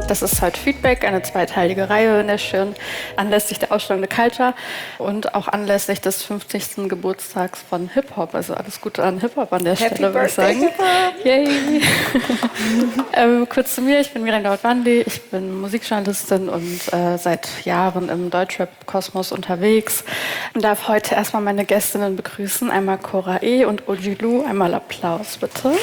Das ist heute Feedback, eine zweiteilige Reihe in der Schirn, anlässlich der Ausstellung The Culture und auch anlässlich des 50. Geburtstags von Hip-Hop. Also alles Gute an Hip-Hop an der Stelle, würde ich sagen. Yay! Kurz zu mir, ich bin Miriam Laut-Wandi, ich bin Musikjournalistin und seit Jahren im Deutschrap-Kosmos unterwegs und darf heute erstmal meine Gästinnen begrüßen. Einmal Cora E. und Ojilu. Einmal Applaus, bitte. Danke.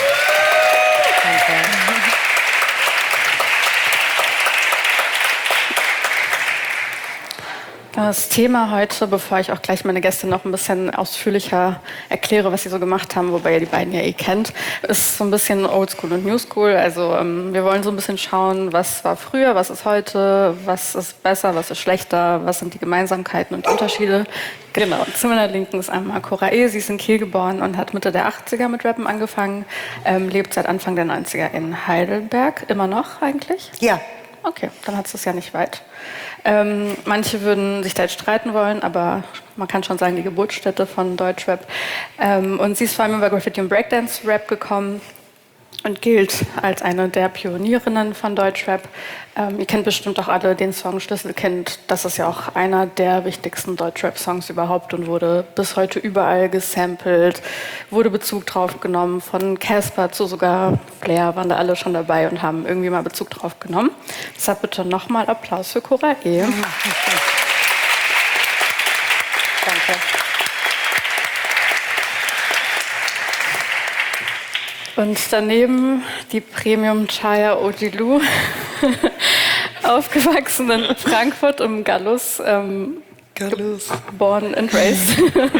Das Thema heute, bevor ich auch gleich meine Gäste noch ein bisschen ausführlicher erkläre, was sie so gemacht haben, wobei ihr die beiden ja kennt, ist so ein bisschen Oldschool und Newschool. Also wir wollen so ein bisschen schauen, was war früher, was ist heute, was ist besser, was ist schlechter, was sind die Gemeinsamkeiten und Unterschiede. Genau, zu meiner Linken ist einmal Cora E. Sie ist in Kiel geboren und hat Mitte der 80er mit Rappen angefangen, lebt seit Anfang der 90er in Heidelberg. Immer noch eigentlich? Ja. Okay, dann hat es ja nicht weit. Manche würden sich da jetzt streiten wollen, aber man kann schon sagen, die Geburtsstätte von Deutschrap. Und sie ist vor allem über Graffiti und Breakdance-Rap gekommen und gilt als eine der Pionierinnen von Deutschrap. Ihr kennt bestimmt auch alle den Song Schlüsselkind. Das ist ja auch einer der wichtigsten Deutschrap-Songs überhaupt und wurde bis heute überall gesampelt, wurde Bezug drauf genommen. Von Casper zu sogar Flair waren da alle schon dabei und haben irgendwie mal Bezug drauf genommen. Deshalb bitte nochmal Applaus für Cora E. Danke. Und daneben die Premium Chaya Ojilu, aufgewachsen in Frankfurt im Gallus, born and raised.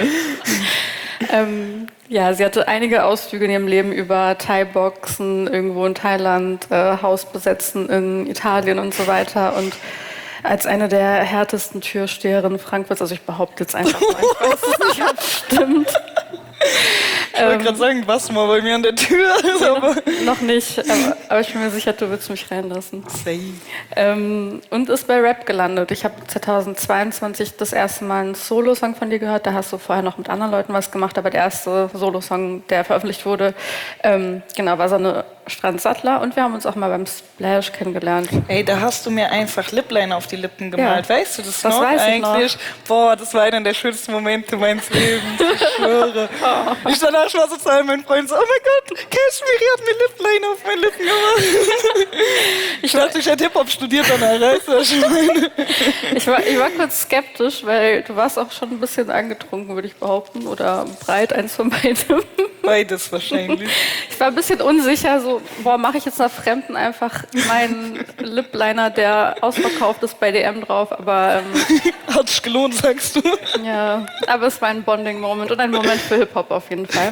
Ja, sie hatte einige Ausflüge in ihrem Leben über Thai-Boxen irgendwo in Thailand, Haus besetzen in Italien und so weiter. Und als eine der härtesten Türsteherinnen Frankfurts, also ich behaupte jetzt einfach mal, ich weiß es nicht, ob es stimmt. Ich wollte gerade sagen, was mal bei mir an der Tür. Noch nicht, aber ich bin mir sicher, du willst mich reinlassen. Und ist bei Rap gelandet. Ich habe 2022 das erste Mal einen Solo-Song von dir gehört. Da hast du vorher noch mit anderen Leuten was gemacht, aber der erste Solo-Song, der veröffentlicht wurde, war Sonne Strand Sattler. Und wir haben uns auch mal beim Splash kennengelernt. Ey, da hast du mir einfach Lipliner auf die Lippen gemalt. Ja. Weißt du das noch? Weiß ich eigentlich noch. Boah, das war einer der schönsten Momente meines Lebens. Ich schwöre. Oh. Ich danach war so zu all meinen Freunden so, oh mein Gott, Kashmiri hat mir Lipliner auf meine Lippen gemacht. Ich dachte, ich hätte Hip-Hop studiert danach, weißt du, was ich meine? Ich war kurz skeptisch, weil du warst auch schon ein bisschen angetrunken, würde ich behaupten, oder breit, eins von beidem. Beides wahrscheinlich. Ich war ein bisschen unsicher, so, mache ich jetzt nach Fremden einfach meinen Lipliner, der ausverkauft ist, bei DM drauf, aber... Hat sich gelohnt, sagst du? Ja, aber es war ein Bonding-Moment und ein Moment für Hip-Hop auf jeden Fall.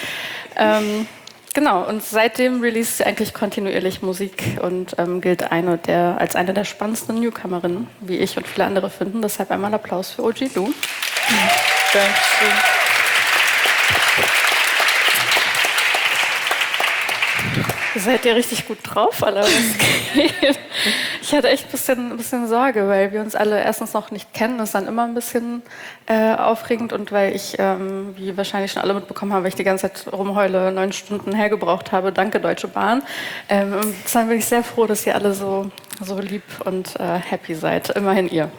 Genau, und seitdem release sie eigentlich kontinuierlich Musik und gilt als eine der spannendsten Newcomerinnen, wie ich und viele andere finden. Deshalb einmal Applaus für Ojilu. Dankeschön. Seid ihr richtig gut drauf, alle? Ich hatte echt ein bisschen Sorge, weil wir uns alle erstens noch nicht kennen. Das ist dann immer ein bisschen aufregend und weil ich, wie wahrscheinlich schon alle mitbekommen haben, weil ich die ganze Zeit rumheule, 9 Stunden hergebraucht habe. Danke, Deutsche Bahn. Deshalb bin ich sehr froh, dass ihr alle so lieb und happy seid. Immerhin ihr.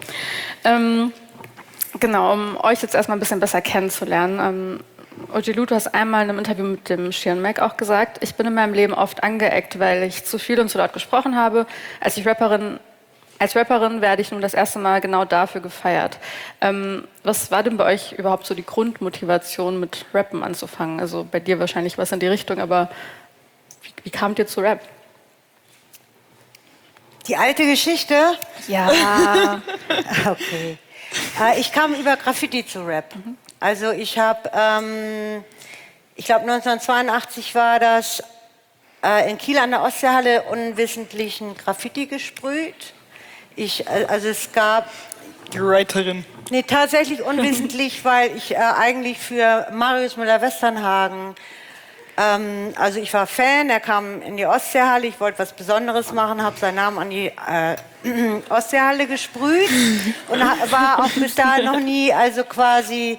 Genau, um euch jetzt erstmal ein bisschen besser kennenzulernen. Ojilu, du hast einmal in einem Interview mit dem Shion Mac auch gesagt, ich bin in meinem Leben oft angeeckt, weil ich zu viel und zu laut gesprochen habe. Als Rapperin werde ich nun das erste Mal genau dafür gefeiert. Was war denn bei euch überhaupt so die Grundmotivation, mit Rappen anzufangen? Also bei dir wahrscheinlich was in die Richtung, aber wie kamt ihr zu Rap? Die alte Geschichte? Ja. Okay. Ich kam über Graffiti zu Rap. Also ich habe, ich glaube 1982 war das, in Kiel an der Ostseehalle unwissentlichen Graffiti gesprüht. Also es gab... Die Writerin. Nee, tatsächlich unwissentlich, weil ich eigentlich für Marius Müller-Westernhagen, also ich war Fan, er kam in die Ostseehalle, ich wollte was Besonderes machen, habe seinen Namen an die Ostseehalle gesprüht und war auch bis dahin noch nie, also quasi...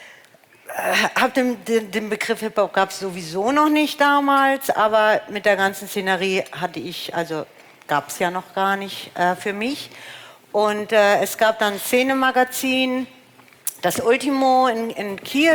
Den Begriff Hip-Hop gab es sowieso noch nicht damals, aber mit der ganzen Szenerie hatte ich also gab es ja noch gar nicht für mich. Und es gab dann ein Szenemagazin, das Ultimo in Kiel.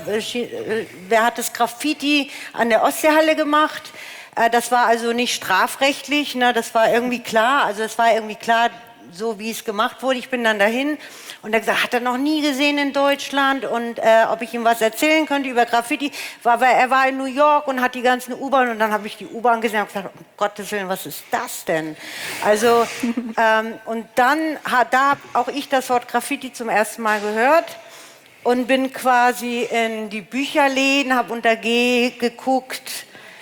Wer hat das Graffiti an der Ostseehalle gemacht? Das war also nicht strafrechtlich, ne? Das war irgendwie klar. Also es war irgendwie klar, so wie es gemacht wurde. Ich bin dann dahin und er gesagt, hat er noch nie gesehen in Deutschland und ob ich ihm was erzählen könnte über Graffiti. Weil er war in New York und hat die ganzen U-Bahn und dann habe ich die U-Bahn gesehen und gesagt, um Gottes Willen, was ist das denn? Also und dann da habe auch ich das Wort Graffiti zum ersten Mal gehört und bin quasi in die Bücherläden, habe unter G geguckt,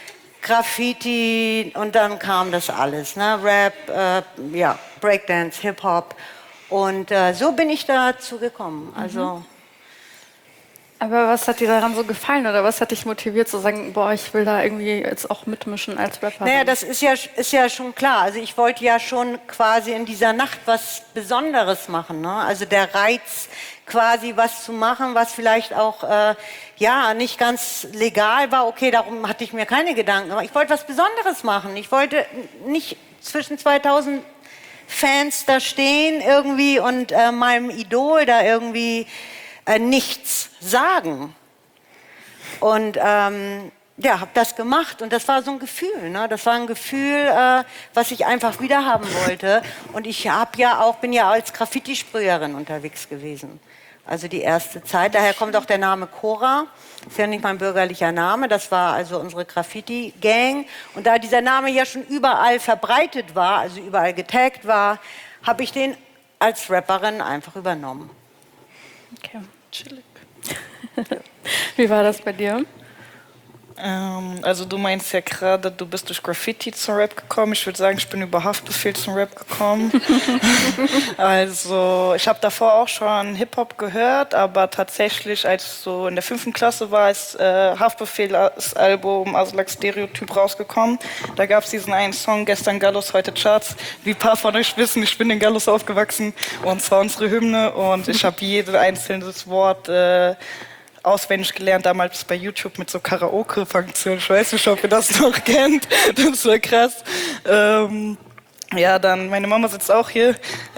Graffiti und dann kam das alles, ne? Rap, ja, Breakdance, Hip-Hop und so bin ich dazu gekommen. Also Aber was hat dir daran so gefallen oder was hat dich motiviert zu sagen, boah, ich will da irgendwie jetzt auch mitmischen als Rapper? naja, das ist ja schon klar. Also ich wollte ja schon quasi in dieser Nacht was Besonderes machen, ne? Also der Reiz, quasi was zu machen, was vielleicht auch ja nicht ganz legal war. Okay, darum hatte ich mir keine Gedanken. Aber ich wollte was Besonderes machen. Ich wollte nicht zwischen 2000 Fans da stehen irgendwie und meinem Idol da irgendwie nichts sagen. Und ja, habe das gemacht und das war so ein Gefühl, ne? Das war ein Gefühl, was ich einfach wieder haben wollte. Und ich bin ja als Graffiti-Sprüherin unterwegs gewesen. Also die erste Zeit. Daher kommt auch der Name Cora. Ist ja nicht mein bürgerlicher Name. Das war also unsere Graffiti-Gang. Und da dieser Name ja schon überall verbreitet war, also überall getaggt war, habe ich den als Rapperin einfach übernommen. Okay, chillig. Wie war das bei dir? Also du meinst ja gerade, du bist durch Graffiti zum Rap gekommen. Ich würde sagen, ich bin über Haftbefehl zum Rap gekommen. Also ich habe davor auch schon Hip-Hop gehört, aber tatsächlich, als ich so in der 5. Klasse war, ist Haftbefehl das Album Aslak Stereotyp rausgekommen. Da gab es diesen einen Song, Gestern Gallus, heute Charts. Wie ein paar von euch wissen, ich bin in Gallus aufgewachsen und zwar unsere Hymne und ich habe jedes einzelne Wort auswendig gelernt, damals bei YouTube mit so Karaoke-Funktionen. Ich weiß nicht, ob ihr das noch kennt. Das war krass. Ja, dann, meine Mama sitzt auch hier.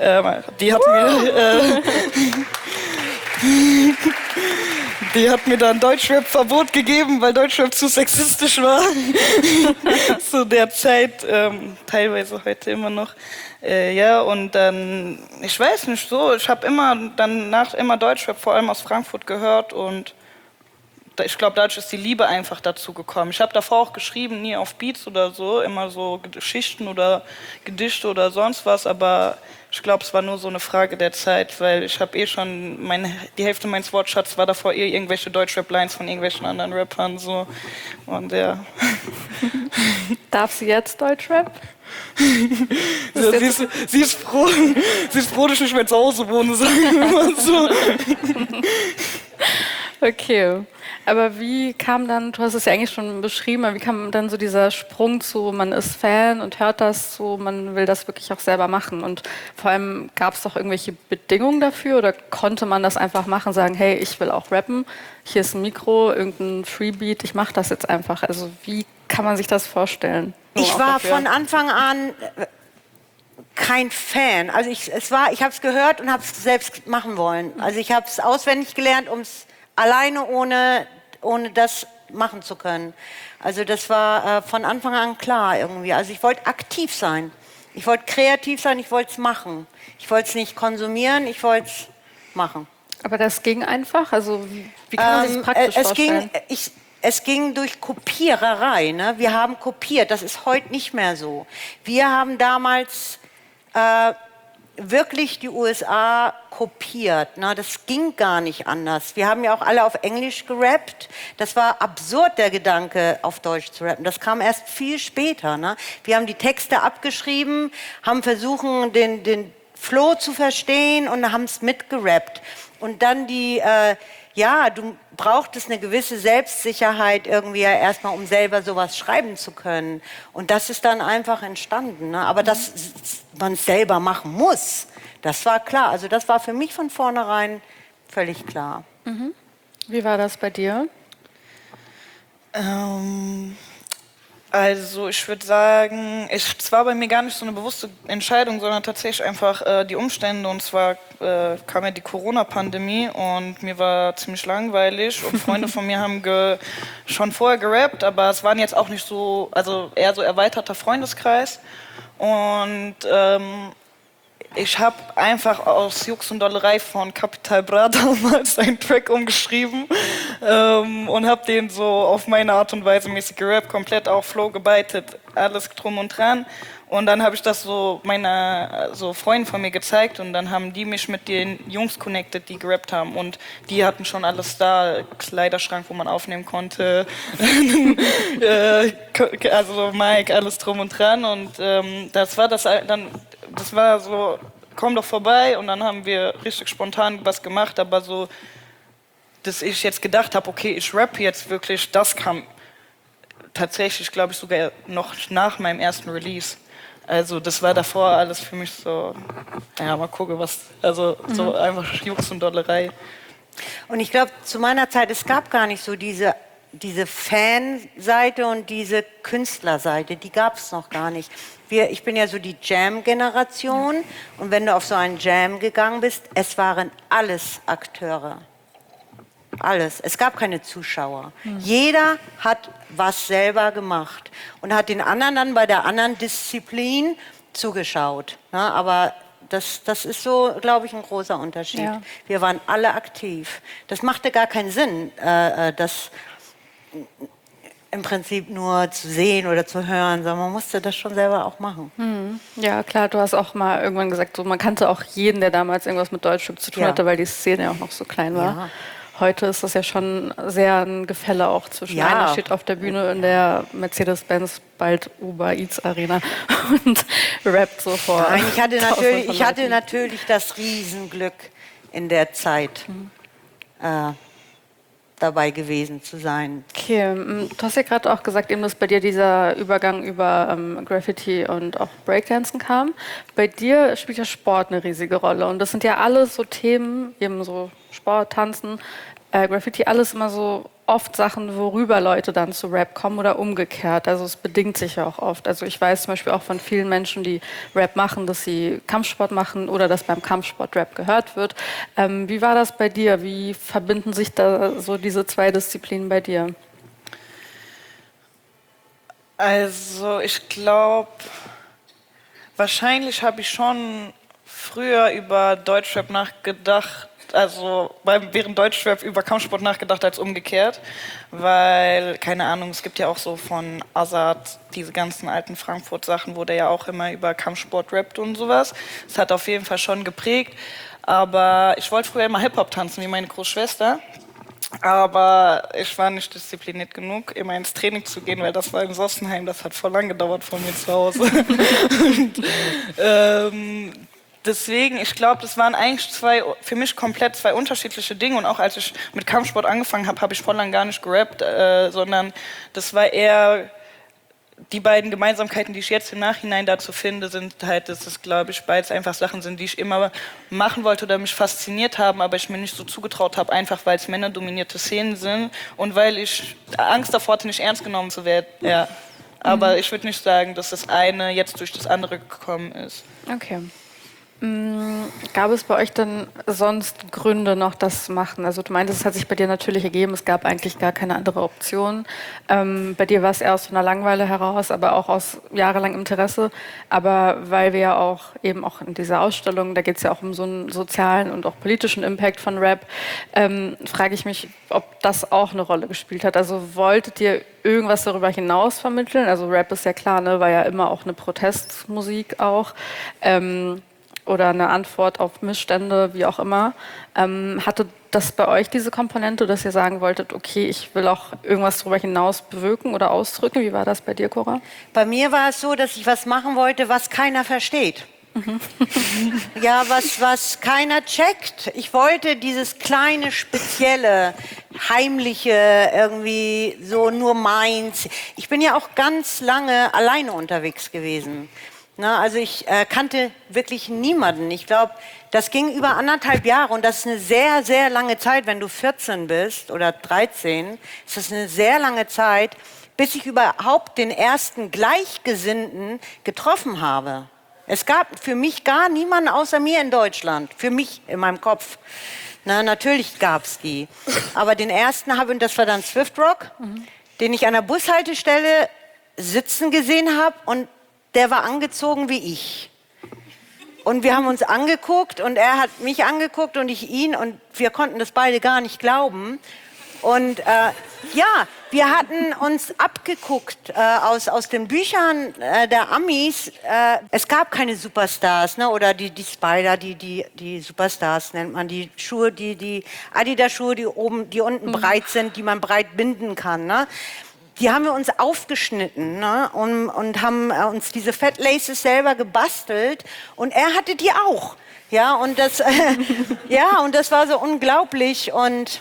Die hat mir dann Deutschrap-Verbot gegeben, weil Deutschrap zu sexistisch war. Zu der Zeit, teilweise heute immer noch. Ja, und dann, ich weiß nicht so, ich habe danach immer Deutschrap, vor allem aus Frankfurt gehört und ich glaube, dadurch ist die Liebe einfach dazu gekommen. Ich habe davor auch geschrieben, nie auf Beats oder so, immer so Geschichten oder Gedichte oder sonst was, aber ich glaube, es war nur so eine Frage der Zeit, weil ich habe schon, die Hälfte meines Wortschatzes war davor irgendwelche Deutschrap-Lines von irgendwelchen anderen Rappern, so, und ja. Darf sie jetzt Deutschrap? Ja, sie ist froh, dass ich nicht mehr zu Hause wohne, sagen wir mal so. Okay, aber wie kam dann, du hast es ja eigentlich schon beschrieben, aber wie kam dann so dieser Sprung zu, man ist Fan und hört das so, man will das wirklich auch selber machen und vor allem gab es doch irgendwelche Bedingungen dafür oder konnte man das einfach machen, sagen, hey, ich will auch rappen, hier ist ein Mikro, irgendein Freebeat, ich mache das jetzt einfach, also wie kann man sich das vorstellen? Ich war von Anfang an kein Fan. Also ich habe es gehört und habe es selbst machen wollen. Also ich habe es auswendig gelernt, um es alleine ohne das machen zu können. Also das war von Anfang an klar irgendwie. Also ich wollte aktiv sein. Ich wollte kreativ sein, ich wollte es machen. Ich wollte es nicht konsumieren, ich wollte es machen. Aber das ging einfach? Also wie kann man sich das praktisch vorstellen? Es ging durch Kopiererei. Ne? Wir haben kopiert, das ist heute nicht mehr so. Wir haben damals wirklich die USA kopiert. Ne? Das ging gar nicht anders. Wir haben ja auch alle auf Englisch gerappt. Das war absurd, der Gedanke, auf Deutsch zu rappen. Das kam erst viel später. Ne? Wir haben die Texte abgeschrieben, haben versucht, den Flow zu verstehen und haben es mitgerappt. Und dann du brauchtest eine gewisse Selbstsicherheit irgendwie ja erstmal, um selber sowas schreiben zu können. Und das ist dann einfach entstanden. Ne? Aber dass man es selber machen muss, das war klar. Also das war für mich von vornherein völlig klar. Mhm. Wie war das bei dir? Also ich würde sagen, es war bei mir gar nicht so eine bewusste Entscheidung, sondern tatsächlich einfach die Umstände. Und zwar kam ja die Corona-Pandemie und mir war ziemlich langweilig und Freunde von mir haben schon vorher gerappt, aber es waren jetzt auch nicht so, also eher so erweiterter Freundeskreis. Und ich habe einfach aus Jux und Dollerei von Capital Bra damals einen Track umgeschrieben und habe den so auf meine Art und Weise mäßig gerappt, komplett auch Flow gebeitet, alles drum und dran. Und dann habe ich das so so Freunden von mir gezeigt und dann haben die mich mit den Jungs connected, die gerappt haben und die hatten schon alles da, Kleiderschrank, wo man aufnehmen konnte, also Mike, alles drum und dran und das war so, komm doch vorbei und dann haben wir richtig spontan was gemacht, aber so, dass ich jetzt gedacht habe, okay, ich rappe jetzt wirklich, das kam tatsächlich, glaube ich, sogar noch nach meinem ersten Release. Also das war davor alles für mich so, ja, mal gucken, so einfach Jux und Dollerei. Und ich glaube, zu meiner Zeit, es gab gar nicht so diese Fanseite und diese Künstlerseite, die gab es noch gar nicht. Ich bin ja so die Jam-Generation und wenn du auf so einen Jam gegangen bist, es waren alles Akteure. Alles. Es gab keine Zuschauer. Jeder hat was selber gemacht und hat den anderen dann bei der anderen Disziplin zugeschaut. Ja, aber das ist so, glaube ich, ein großer Unterschied. Ja. Wir waren alle aktiv. Das machte gar keinen Sinn, das im Prinzip nur zu sehen oder zu hören, sondern man musste das schon selber auch machen. Ja, klar, du hast auch mal irgendwann gesagt, so, man kannte auch jeden, der damals irgendwas mit Deutschrap zu tun hatte, weil die Szene ja auch noch so klein war. Ja. Heute ist das ja schon sehr ein Gefälle auch zwischen einer steht auf der Bühne in der Mercedes-Benz, bald Uber Eats Arena und rappt so vor. Nein, ich hatte natürlich das Riesenglück in der Zeit dabei gewesen zu sein. Okay, du hast ja gerade auch gesagt, eben, dass bei dir dieser Übergang über Graffiti und auch Breakdancen kam. Bei dir spielt ja Sport eine riesige Rolle und das sind ja alles so Themen, eben so Sport, Tanzen, Graffiti, alles immer so oft Sachen, worüber Leute dann zu Rap kommen oder umgekehrt. Also es bedingt sich ja auch oft. Also ich weiß zum Beispiel auch von vielen Menschen, die Rap machen, dass sie Kampfsport machen oder dass beim Kampfsport Rap gehört wird. Wie war das bei dir? Wie verbinden sich da so diese zwei Disziplinen bei dir? Also ich glaube, wahrscheinlich habe ich schon früher über Deutschrap nachgedacht, also während Deutschrap über Kampfsport nachgedacht als umgekehrt, weil, keine Ahnung, es gibt ja auch so von Azad diese ganzen alten Frankfurt-Sachen, wo der ja auch immer über Kampfsport rappt und sowas. Das hat auf jeden Fall schon geprägt, aber ich wollte früher immer Hip-Hop tanzen, wie meine Großschwester. Aber ich war nicht diszipliniert genug, immer ins Training zu gehen, weil das war in Sossenheim, das hat voll lang gedauert von mir zu Hause. Und, deswegen, ich glaube, das waren eigentlich für mich komplett zwei unterschiedliche Dinge. Und auch als ich mit Kampfsport angefangen habe, habe ich voll lang gar nicht gerappt, sondern das war eher die beiden Gemeinsamkeiten, die ich jetzt im Nachhinein dazu finde, sind halt, dass es, glaube ich, beides einfach Sachen sind, die ich immer machen wollte oder mich fasziniert haben, aber ich mir nicht so zugetraut habe, einfach weil es männerdominierte Szenen sind und weil ich Angst davor hatte, nicht ernst genommen zu werden. Ja. Aber ich würde nicht sagen, dass das eine jetzt durch das andere gekommen ist. Okay. Gab es bei euch denn sonst Gründe noch, das zu machen? Also du meintest, es hat sich bei dir natürlich ergeben, es gab eigentlich gar keine andere Option. Bei dir war es eher aus einer Langeweile heraus, aber auch aus jahrelangem Interesse. Aber weil wir ja auch eben auch in dieser Ausstellung, da geht es ja auch um so einen sozialen und auch politischen Impact von Rap, frage ich mich, ob das auch eine Rolle gespielt hat. Also wolltet ihr irgendwas darüber hinaus vermitteln? Also Rap ist ja klar, ne, war ja immer auch eine Protestmusik auch. Oder eine Antwort auf Missstände, wie auch immer. Hatte das bei euch diese Komponente, dass ihr sagen wolltet, okay, ich will auch irgendwas darüber hinaus bewirken oder ausdrücken? Wie war das bei dir, Cora? Bei mir war es so, dass ich was machen wollte, was keiner versteht. Ja, was keiner checkt. Ich wollte dieses kleine, spezielle, heimliche, irgendwie so nur meins. Ich bin ja auch ganz lange alleine unterwegs gewesen. Na, also ich kannte wirklich niemanden. Ich glaube, das ging über 1,5 Jahre und das ist eine sehr, sehr lange Zeit, wenn du 14 bist oder 13, ist das eine sehr lange Zeit, bis ich überhaupt den ersten Gleichgesinnten getroffen habe. Es gab für mich gar niemanden außer mir in Deutschland, für mich in meinem Kopf. Na, natürlich gab es die. Aber den ersten und das war dann Swift Rock, den ich an der Bushaltestelle sitzen gesehen habe und der war angezogen wie ich. Und wir haben uns angeguckt und er hat mich angeguckt und ich ihn und wir konnten das beide gar nicht glauben. Und wir hatten uns abgeguckt aus den Büchern der Amis. Es gab keine Superstars, ne? Oder die Spider, die Superstars nennt man. Die Schuhe, die Adidas-Schuhe, die unten breit sind, die man breit binden kann. Ne? Die haben wir uns aufgeschnitten, ne? und haben uns diese Fat Laces selber gebastelt. Und er hatte die auch. Ja, und das, und das war so unglaublich. Und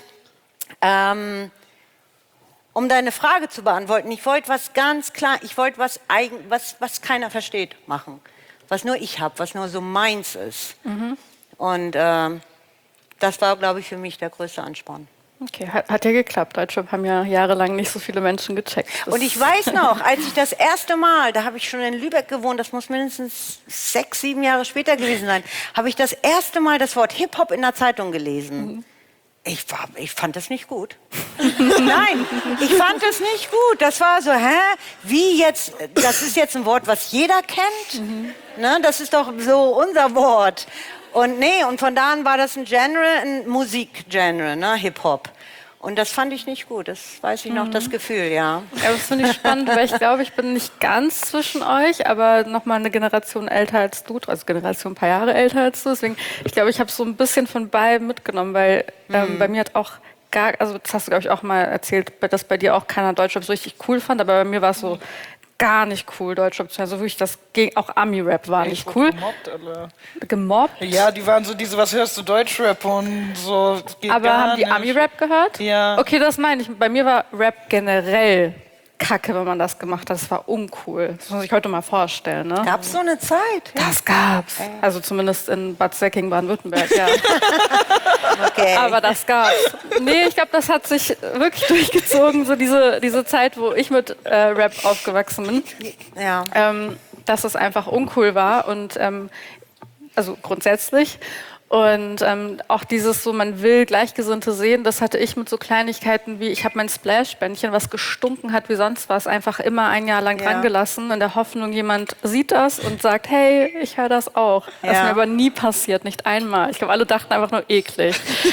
um deine Frage zu beantworten, ich wollte was ganz klar, ich wollte was keiner versteht, machen. Was nur ich habe, was nur so meins ist. Und das war, glaube ich, für mich der größte Ansporn. Okay, hat ja geklappt. Deutschrap haben ja jahrelang nicht so viele Menschen gecheckt. Und ich weiß noch, als ich das erste Mal, da habe ich schon in Lübeck gewohnt, das muss mindestens 6, 7 Jahre später gewesen sein, habe ich das erste Mal das Wort Hip-Hop in der Zeitung gelesen. Ich fand das nicht gut. Nein, ich fand das nicht gut. Das war so, wie jetzt, das ist jetzt ein Wort, was jeder kennt. Ne? Das ist doch so unser Wort. Und und von da an war das ein Musikgenre, ne? Hip-Hop. Und das fand ich nicht gut, das weiß ich noch, das Gefühl, ja. Ja, das finde ich spannend, weil ich glaube, ich bin nicht ganz zwischen euch, aber noch mal eine Generation älter als du, also Generation ein paar Jahre älter als du. Deswegen, ich glaube, ich habe so ein bisschen von beidem mitgenommen, weil bei mir hat auch also das hast du, glaube ich, auch mal erzählt, dass bei dir auch keiner Deutschrap so richtig cool fand, aber bei mir war es so gar nicht cool, Deutschrap zu hören. Also wirklich, auch Ami-Rap war nicht cool. Gemobbt, Alter. Gemobbt? Ja, die waren so was hörst du, Deutschrap und so. Geht aber gar haben die nicht. Ami-Rap gehört? Ja. Okay, das meine ich. Bei mir war Rap generell Kacke, wenn man das gemacht hat. Das war uncool. Das muss man sich heute mal vorstellen. Ne? Gab's so eine Zeit? Ja. Das gab's. Also zumindest in Bad Säckingen, Baden-Württemberg, ja. Okay. Aber das gab's. Nee, ich glaube, das hat sich wirklich durchgezogen, so diese Zeit, wo ich mit Rap aufgewachsen bin. Ja. Dass es einfach uncool war und also grundsätzlich. Und auch dieses so, man will Gleichgesinnte sehen, das hatte ich mit so Kleinigkeiten wie, ich habe mein Splash-Bändchen, was gestunken hat wie sonst was, einfach immer ein Jahr lang dran gelassen, in der Hoffnung, jemand sieht das und sagt, hey, ich höre das auch. Das ist mir aber nie passiert, nicht einmal. Ich glaube, alle dachten einfach nur eklig.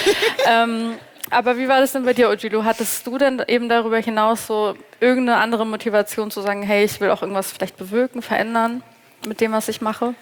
Aber wie war das denn bei dir, Ojilo? Hattest du denn eben darüber hinaus so irgendeine andere Motivation zu sagen, hey, ich will auch irgendwas vielleicht bewirken, verändern mit dem, was ich mache?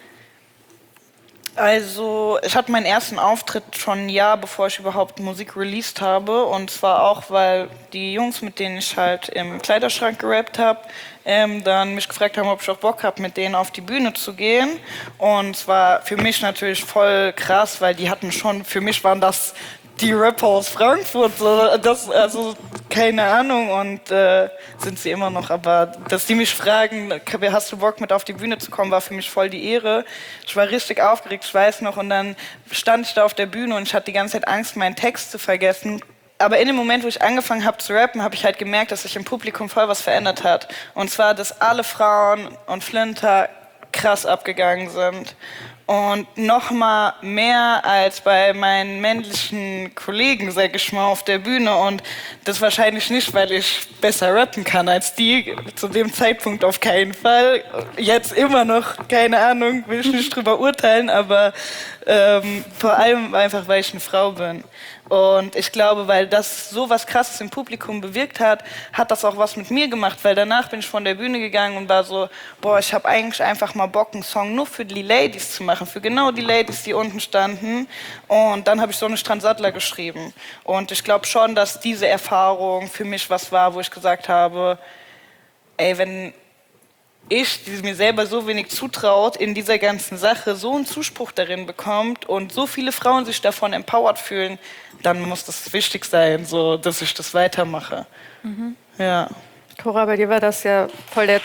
Also, ich hatte meinen ersten Auftritt schon ein Jahr, bevor ich überhaupt Musik released habe. Und zwar auch, weil die Jungs, mit denen ich halt im Kleiderschrank gerappt habe, dann mich gefragt haben, ob ich auch Bock habe, mit denen auf die Bühne zu gehen. Und es war für mich natürlich voll krass, weil die hatten schon, für mich waren das die Rapper aus Frankfurt, also keine Ahnung, und sind sie immer noch, aber dass die mich fragen, hast du Bock mit auf die Bühne zu kommen, war für mich voll die Ehre. Ich war richtig aufgeregt, ich weiß noch, und dann stand ich da auf der Bühne und ich hatte die ganze Zeit Angst, meinen Text zu vergessen. Aber in dem Moment, wo ich angefangen habe zu rappen, habe ich halt gemerkt, dass sich im Publikum voll was verändert hat. Und zwar, dass alle Frauen und Flinter krass abgegangen sind. Und noch mal mehr als bei meinen männlichen Kollegen, sag ich mal, auf der Bühne. Und das wahrscheinlich nicht, weil ich besser rappen kann als die. Zu dem Zeitpunkt auf keinen Fall. Jetzt immer noch, keine Ahnung, will ich nicht drüber urteilen. Aber vor allem einfach, weil ich eine Frau bin. Und ich glaube, weil das so was Krasses im Publikum bewirkt hat, hat das auch was mit mir gemacht. Weil danach bin ich von der Bühne gegangen und war so, boah, ich habe eigentlich einfach mal Bock, einen Song nur für die Ladies zu machen. Für genau die Ladies, die unten standen. Und dann habe ich so eine Strandsattler geschrieben. Und ich glaube schon, dass diese Erfahrung für mich was war, wo ich gesagt habe, ey, wenn ich, die mir selber so wenig zutraut, in dieser ganzen Sache so einen Zuspruch darin bekommt und so viele Frauen sich davon empowered fühlen, dann muss das wichtig sein, so, dass ich das weitermache. Ja. Cora, bei dir war das ja voll der...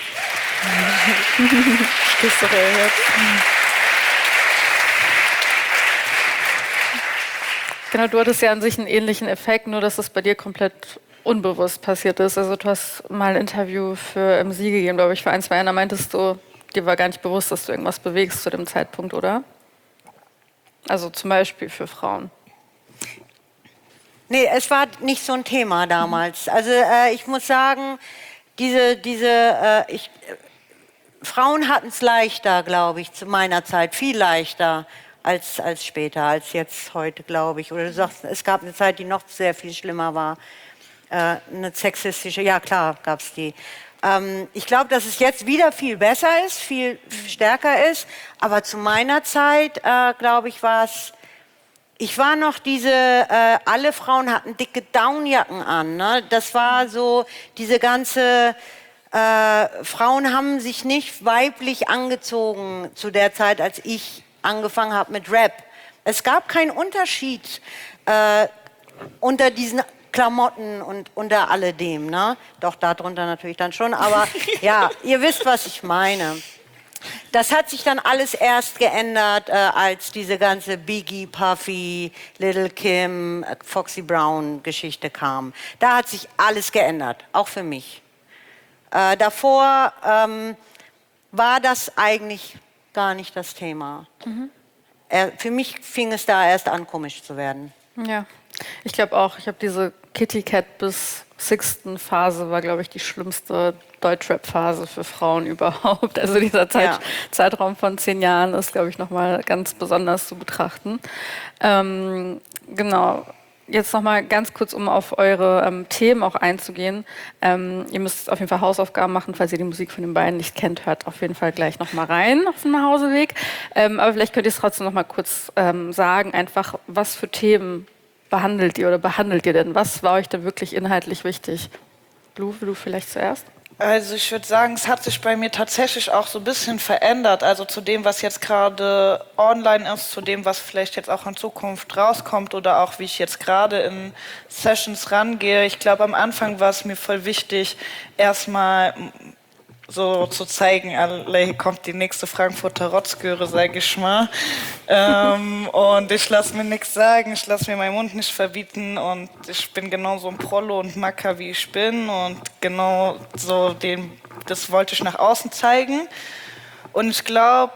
Genau, du hattest ja an sich einen ähnlichen Effekt, nur dass es bei dir komplett unbewusst passiert ist. Also du hast mal ein Interview für MC gegeben, glaube ich, für 1, 2 Jahren. Da meintest du, dir war gar nicht bewusst, dass du irgendwas bewegst zu dem Zeitpunkt, oder? Also zum Beispiel für Frauen. Nee, es war nicht so ein Thema damals. Also ich muss sagen, Frauen hatten es leichter, glaube ich, zu meiner Zeit, viel leichter als später, als jetzt heute, glaube ich. Oder du sagst, es gab eine Zeit, die noch sehr viel schlimmer war. Eine sexistische, ja klar, gab es die. Ich glaube, dass es jetzt wieder viel besser ist, viel stärker ist. Aber zu meiner Zeit, glaube ich, war es... Ich war noch alle Frauen hatten dicke Downjacken an. Ne? Das war so, diese ganze, Frauen haben sich nicht weiblich angezogen zu der Zeit, als ich angefangen habe mit Rap. Es gab keinen Unterschied unter diesen Klamotten und unter alledem. Ne? Doch, darunter natürlich dann schon, aber ja, ihr wisst, was ich meine. Das hat sich dann alles erst geändert, als diese ganze Biggie, Puffy, Little Kim, Foxy Brown Geschichte kam. Da hat sich alles geändert, auch für mich. Davor war das eigentlich gar nicht das Thema. Für mich fing es da erst an, komisch zu werden. Ja, ich glaube auch. Ich habe diese Kitty Cat bis Sixten Phase war, glaube ich, die schlimmste Deutschrap-Phase für Frauen überhaupt. Also dieser Zeitraum von 10 Jahren ist, glaube ich, nochmal ganz besonders zu betrachten. Genau. Jetzt nochmal ganz kurz, um auf eure Themen auch einzugehen. Ihr müsst auf jeden Fall Hausaufgaben machen, falls ihr die Musik von den beiden nicht kennt, hört auf jeden Fall gleich nochmal rein auf dem Nachhauseweg. Aber vielleicht könnt ihr es trotzdem nochmal kurz sagen, einfach was für Themen behandelt ihr denn? Was war euch denn wirklich inhaltlich wichtig? Blue, du vielleicht zuerst? Also ich würde sagen, es hat sich bei mir tatsächlich auch so ein bisschen verändert. Also zu dem, was jetzt gerade online ist, zu dem, was vielleicht jetzt auch in Zukunft rauskommt oder auch wie ich jetzt gerade in Sessions rangehe. Ich glaube, am Anfang war es mir voll wichtig, erstmal so zu zeigen, hier kommt die nächste Frankfurter Rotzgöre, sag ich mal. Und ich lasse mir nichts sagen, ich lasse mir meinen Mund nicht verbieten und ich bin genauso ein Prollo und Macker, wie ich bin und genau so das wollte ich nach außen zeigen. Und ich glaube,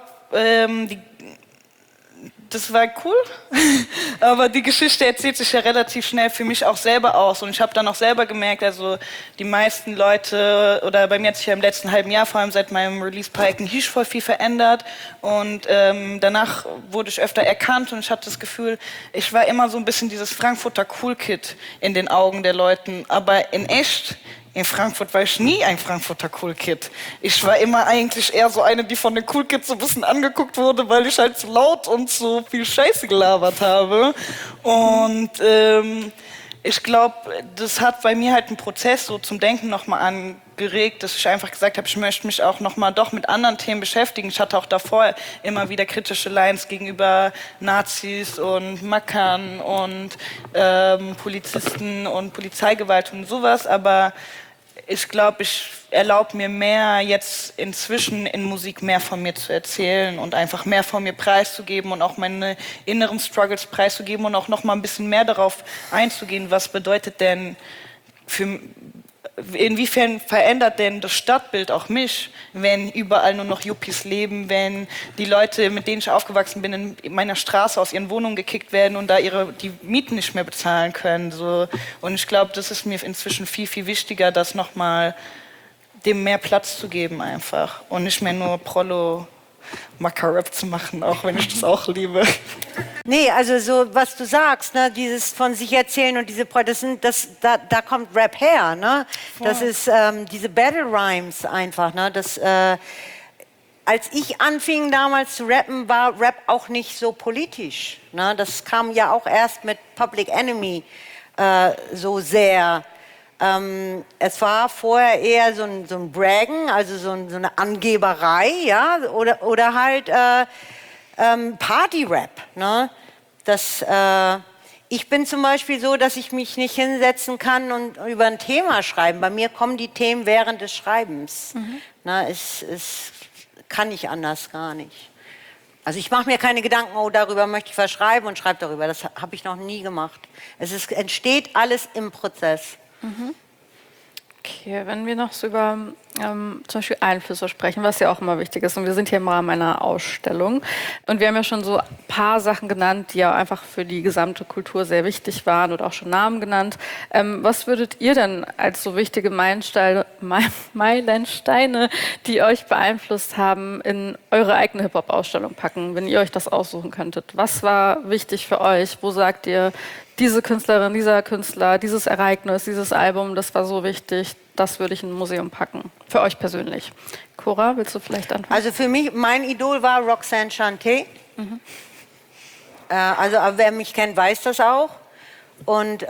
das war cool, aber die Geschichte erzählt sich ja relativ schnell für mich auch selber aus und ich habe dann auch selber gemerkt, also die meisten Leute, oder bei mir hat sich ja im letzten halben Jahr, vor allem seit meinem Release Pike Hisch voll viel verändert und danach wurde ich öfter erkannt und ich hatte das Gefühl, ich war immer so ein bisschen dieses Frankfurter Cool Kid in den Augen der Leuten, aber in echt, in Frankfurt war ich nie ein Frankfurter Cool Kid. Ich war immer eigentlich eher so eine, die von den Cool Kids so ein bisschen angeguckt wurde, weil ich halt so laut und so viel Scheiße gelabert habe. Und ich glaube, das hat bei mir halt einen Prozess so zum Denken nochmal angeregt, dass ich einfach gesagt habe, ich möchte mich auch nochmal doch mit anderen Themen beschäftigen. Ich hatte auch davor immer wieder kritische Lines gegenüber Nazis und Mackern und Polizisten und Polizeigewalt und sowas, aber ich glaube, ich erlaube mir mehr jetzt inzwischen in Musik mehr von mir zu erzählen und einfach mehr von mir preiszugeben und auch meine inneren Struggles preiszugeben und auch noch mal ein bisschen mehr darauf einzugehen, was bedeutet denn inwiefern verändert denn das Stadtbild auch mich, wenn überall nur noch Yuppies leben, wenn die Leute, mit denen ich aufgewachsen bin, in meiner Straße aus ihren Wohnungen gekickt werden und da die Mieten nicht mehr bezahlen können. So. Und ich glaube, das ist mir inzwischen viel, viel wichtiger, das nochmal dem mehr Platz zu geben einfach und nicht mehr nur Prollo-Macker-Rap zu machen, auch wenn ich das auch liebe. Nee, also so, was du sagst, ne, dieses von sich erzählen und da kommt Rap her, ne? Das ist diese Battle Rhymes einfach, ne? Als ich anfing damals zu rappen, war Rap auch nicht so politisch, ne? Das kam ja auch erst mit Public Enemy so sehr. Es war vorher eher so ein Braggen, also so eine Angeberei, ja, oder halt Party-Rap, ne? Ich bin zum Beispiel so, dass ich mich nicht hinsetzen kann und über ein Thema schreiben. Bei mir kommen die Themen während des Schreibens. Ne? Es kann ich anders gar nicht. Also ich mache mir keine Gedanken, oh, darüber möchte ich was schreiben und schreibe darüber. Das habe ich noch nie gemacht. Entsteht alles im Prozess. Okay, wenn wir noch so über zum Beispiel Einflüsse sprechen, was ja auch immer wichtig ist, und wir sind hier im Rahmen einer Ausstellung und wir haben ja schon so ein paar Sachen genannt, die ja einfach für die gesamte Kultur sehr wichtig waren oder auch schon Namen genannt. Was würdet ihr denn als so wichtige Meilensteine, die euch beeinflusst haben, in eure eigene Hip-Hop-Ausstellung packen, wenn ihr euch das aussuchen könntet? Was war wichtig für euch? Wo sagt ihr, diese Künstlerin, dieser Künstler, dieses Ereignis, dieses Album, das war so wichtig, das würde ich in ein Museum packen. Für euch persönlich. Cora, willst du vielleicht anfangen? Also für mich, mein Idol war Roxanne Shante. Also aber wer mich kennt, weiß das auch. Und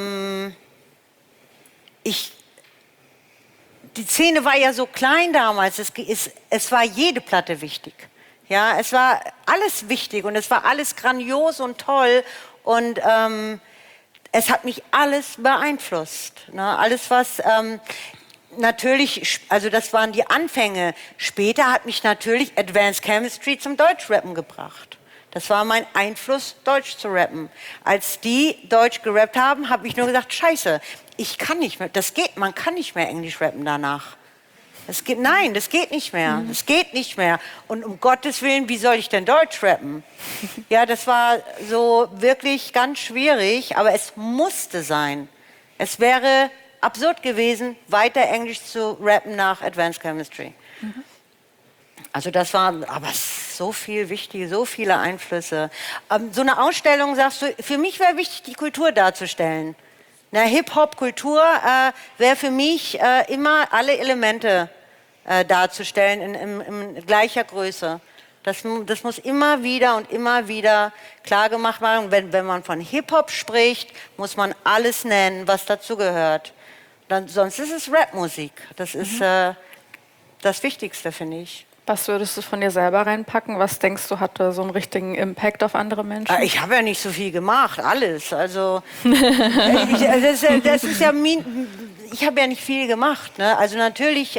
die Szene war ja so klein damals, es war jede Platte wichtig. Ja, es war alles wichtig und es war alles grandios und toll und es hat mich alles beeinflusst. Ne? Alles, was natürlich, also das waren die Anfänge. Später hat mich natürlich Advanced Chemistry zum Deutschrappen gebracht. Das war mein Einfluss, Deutsch zu rappen. Als die Deutsch gerappt haben, habe ich nur gesagt, scheiße, ich kann nicht mehr, man kann nicht mehr Englisch rappen danach. Nein, das geht nicht mehr. Das geht nicht mehr. Und um Gottes Willen, wie soll ich denn Deutsch rappen? Ja, das war so wirklich ganz schwierig, aber es musste sein. Es wäre absurd gewesen, weiter Englisch zu rappen nach Advanced Chemistry. Also das war aber so viel wichtig, so viele Einflüsse. So eine Ausstellung, sagst du, für mich wäre wichtig, die Kultur darzustellen. Eine Hip-Hop-Kultur wäre für mich immer alle Elemente darzustellen in gleicher Größe. Das muss immer wieder klar gemacht werden. Wenn man von Hip-Hop spricht, muss man alles nennen, was dazugehört. Sonst ist es Rapmusik. Das ist das Wichtigste, finde ich. Was würdest du von dir selber reinpacken? Was denkst du, hatte so einen richtigen Impact auf andere Menschen? Ich habe ja nicht so viel gemacht, alles. Also das ist ja ich habe ja nicht viel gemacht. Ne? Also natürlich,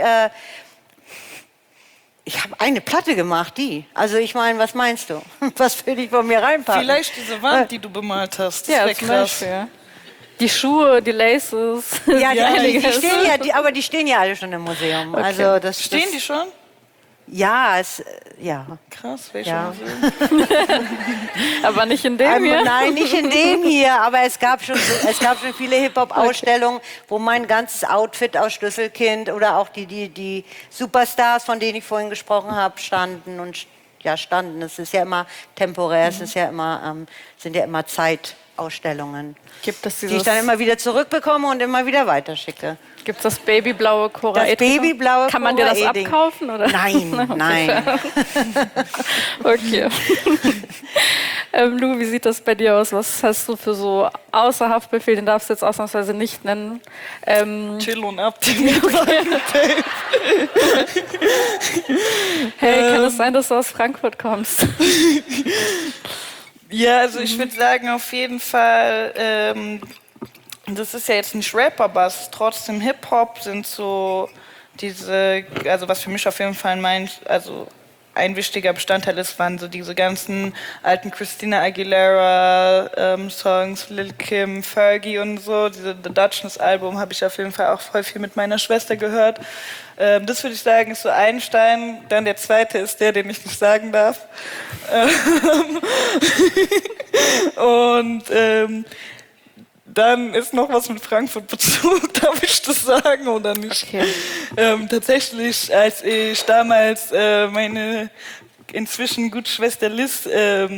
ich habe eine Platte gemacht, die. Also ich meine, was meinst du? Was will ich von mir reinpacken? Vielleicht diese Wand, die du bemalt hast. Das ja, wäre zum krass. Beispiel. Die Schuhe, die Laces. Ja, die stehen ja, aber die stehen ja alle schon im Museum. Okay. Also Stehen die schon? Ja, ja. Krass, welche Ja. Museum? Aber nicht in dem hier. Nein, nicht in dem hier, aber es gab schon viele Hip-Hop-Ausstellungen, wo mein ganzes Outfit aus Schlüsselkind oder auch die Superstars, von denen ich vorhin gesprochen habe, standen. Es ist ja immer temporär, es ist ja immer, sind ja immer Zeitausstellungen, Gibt es die ich dieses, dann immer wieder zurückbekomme und immer wieder weiterschicke. gibt's das babyblaue Cora Das Eding? babyblaue Kann man dir das Cora Eding. abkaufen? Oder? Nein, nein. Okay. Lou, wie sieht das bei dir aus? Was hast du für so außer Haftbefehl, den darfst du jetzt ausnahmsweise nicht nennen? Chill und ab. Hey, kann es sein, dass du aus Frankfurt kommst? Ja, also ich würde sagen, auf jeden Fall, das ist ja jetzt nicht Rap, aber es ist trotzdem Hip-Hop, sind so diese, also was für mich auf jeden Fall ein wichtiger Bestandteil ist, waren so diese ganzen alten Christina Aguilera Songs, Lil Kim, Fergie und so. The Dutchness Album habe ich auf jeden Fall auch voll viel mit meiner Schwester gehört. Das würde ich sagen, ist so ein Stein. Dann der zweite ist der, den ich nicht sagen darf. Und dann ist noch was mit Frankfurt-Bezug, darf ich das sagen oder nicht? Okay. Tatsächlich, als ich damals meine inzwischen gute Schwester Liz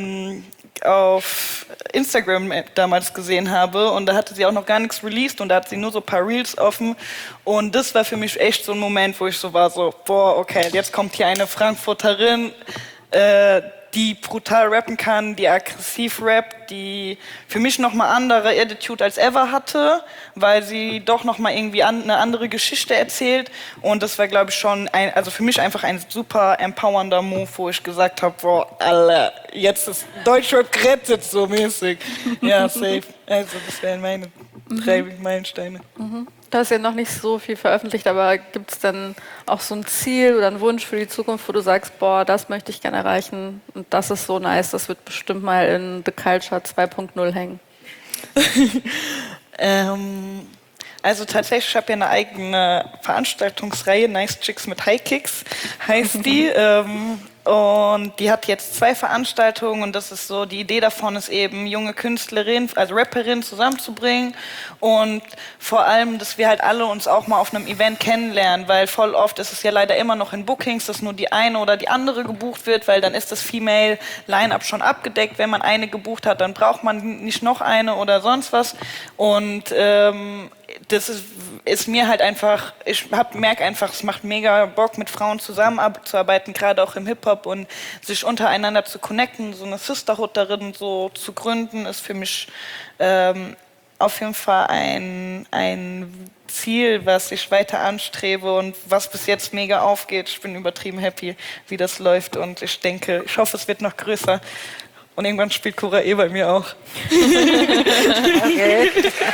auf Instagram damals gesehen habe und da hatte sie auch noch gar nichts released und da hat sie nur so ein paar Reels offen und das war für mich echt so ein Moment, wo ich so war so, boah, okay, jetzt kommt hier eine Frankfurterin, die brutal rappen kann, die aggressiv rappt, die für mich nochmal andere Attitude als ever hatte, weil sie doch nochmal irgendwie eine andere Geschichte erzählt. Und das war, glaube ich, schon, also für mich einfach ein super empowernder Move, wo ich gesagt habe, boah, Alter, jetzt ist Deutschrap gerettet, so mäßig. Ja, safe. Also das wären meine 3 Meilensteine. Du hast ja noch nicht so viel veröffentlicht, aber gibt es dann auch so ein Ziel oder einen Wunsch für die Zukunft, wo du sagst, boah, das möchte ich gerne erreichen und das ist so nice, das wird bestimmt mal in The Culture 2.0 hängen? Also tatsächlich, ich habe ja eine eigene Veranstaltungsreihe, Nice Chicks mit High Kicks heißt die. Und die hat jetzt 2 Veranstaltungen und das ist so, die Idee davon ist eben, junge Künstlerinnen, also Rapperinnen zusammenzubringen und vor allem, dass wir halt alle uns auch mal auf einem Event kennenlernen, weil voll oft ist es ja leider immer noch in Bookings, dass nur die eine oder die andere gebucht wird, weil dann ist das Female Line-Up schon abgedeckt. Wenn man eine gebucht hat, dann braucht man nicht noch eine oder sonst was. Und das ist mir halt einfach, ich merke einfach, es macht mega Bock, mit Frauen zusammenzuarbeiten, gerade auch im Hip-Hop und sich untereinander zu connecten, so eine Sisterhood darin so zu gründen, ist für mich auf jeden Fall ein Ziel, was ich weiter anstrebe und was bis jetzt mega aufgeht. Ich bin übertrieben happy, wie das läuft und ich denke, ich hoffe, es wird noch größer. Und irgendwann spielt Cora bei mir auch. Okay.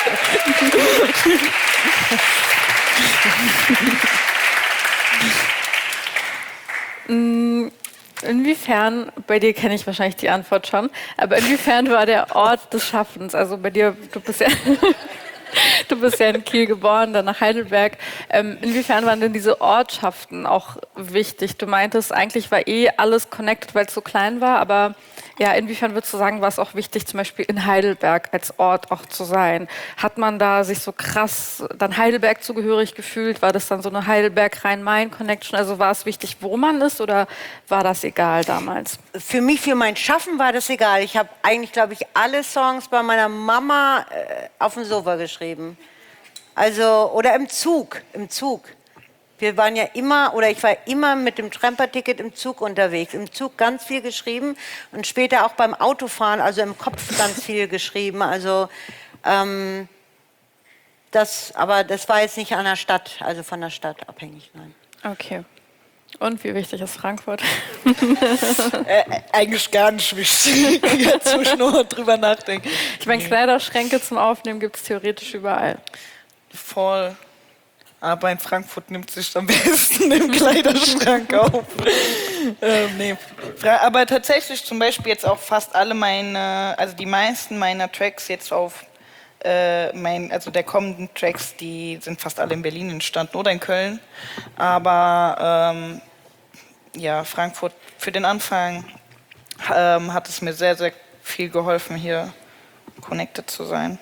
Inwiefern, bei dir kenne ich wahrscheinlich die Antwort schon, aber inwiefern war der Ort des Schaffens, also bei dir, du bist ja in Kiel geboren, dann nach Heidelberg. Inwiefern waren denn diese Ortschaften auch wichtig? Du meintest, eigentlich war alles connected, weil es so klein war, aber ja, inwiefern würdest du sagen, war es auch wichtig, zum Beispiel in Heidelberg als Ort auch zu sein? Hat man da sich so krass dann Heidelberg zugehörig gefühlt? War das dann so eine Heidelberg-Rhein-Main-Connection? Also war es wichtig, wo man ist oder war das egal damals? Für mich, für mein Schaffen war das egal. Ich habe eigentlich, glaube ich, alle Songs bei meiner Mama auf dem Sofa geschrieben. Also, oder im Zug. Wir waren ja immer, oder ich war immer mit dem Tramper-Ticket im Zug unterwegs. Im Zug ganz viel geschrieben und später auch beim Autofahren, also im Kopf ganz viel geschrieben. Also, aber das war jetzt nicht an der Stadt, also von der Stadt abhängig, nein. Okay. Und wie wichtig ist Frankfurt? Eigentlich gar nicht wichtig. Jetzt muss ich nur drüber nachdenken. Ich meine, Kleiderschränke zum Aufnehmen gibt es theoretisch überall. Voll. Aber in Frankfurt nimmt sich am besten im Kleiderschrank auf. Nee. Aber tatsächlich zum Beispiel jetzt auch fast alle also die meisten meiner Tracks jetzt auf also der kommenden Tracks, die sind fast alle in Berlin entstanden oder in Köln. Aber ja, Frankfurt für den Anfang hat es mir sehr, sehr viel geholfen, hier connected zu sein.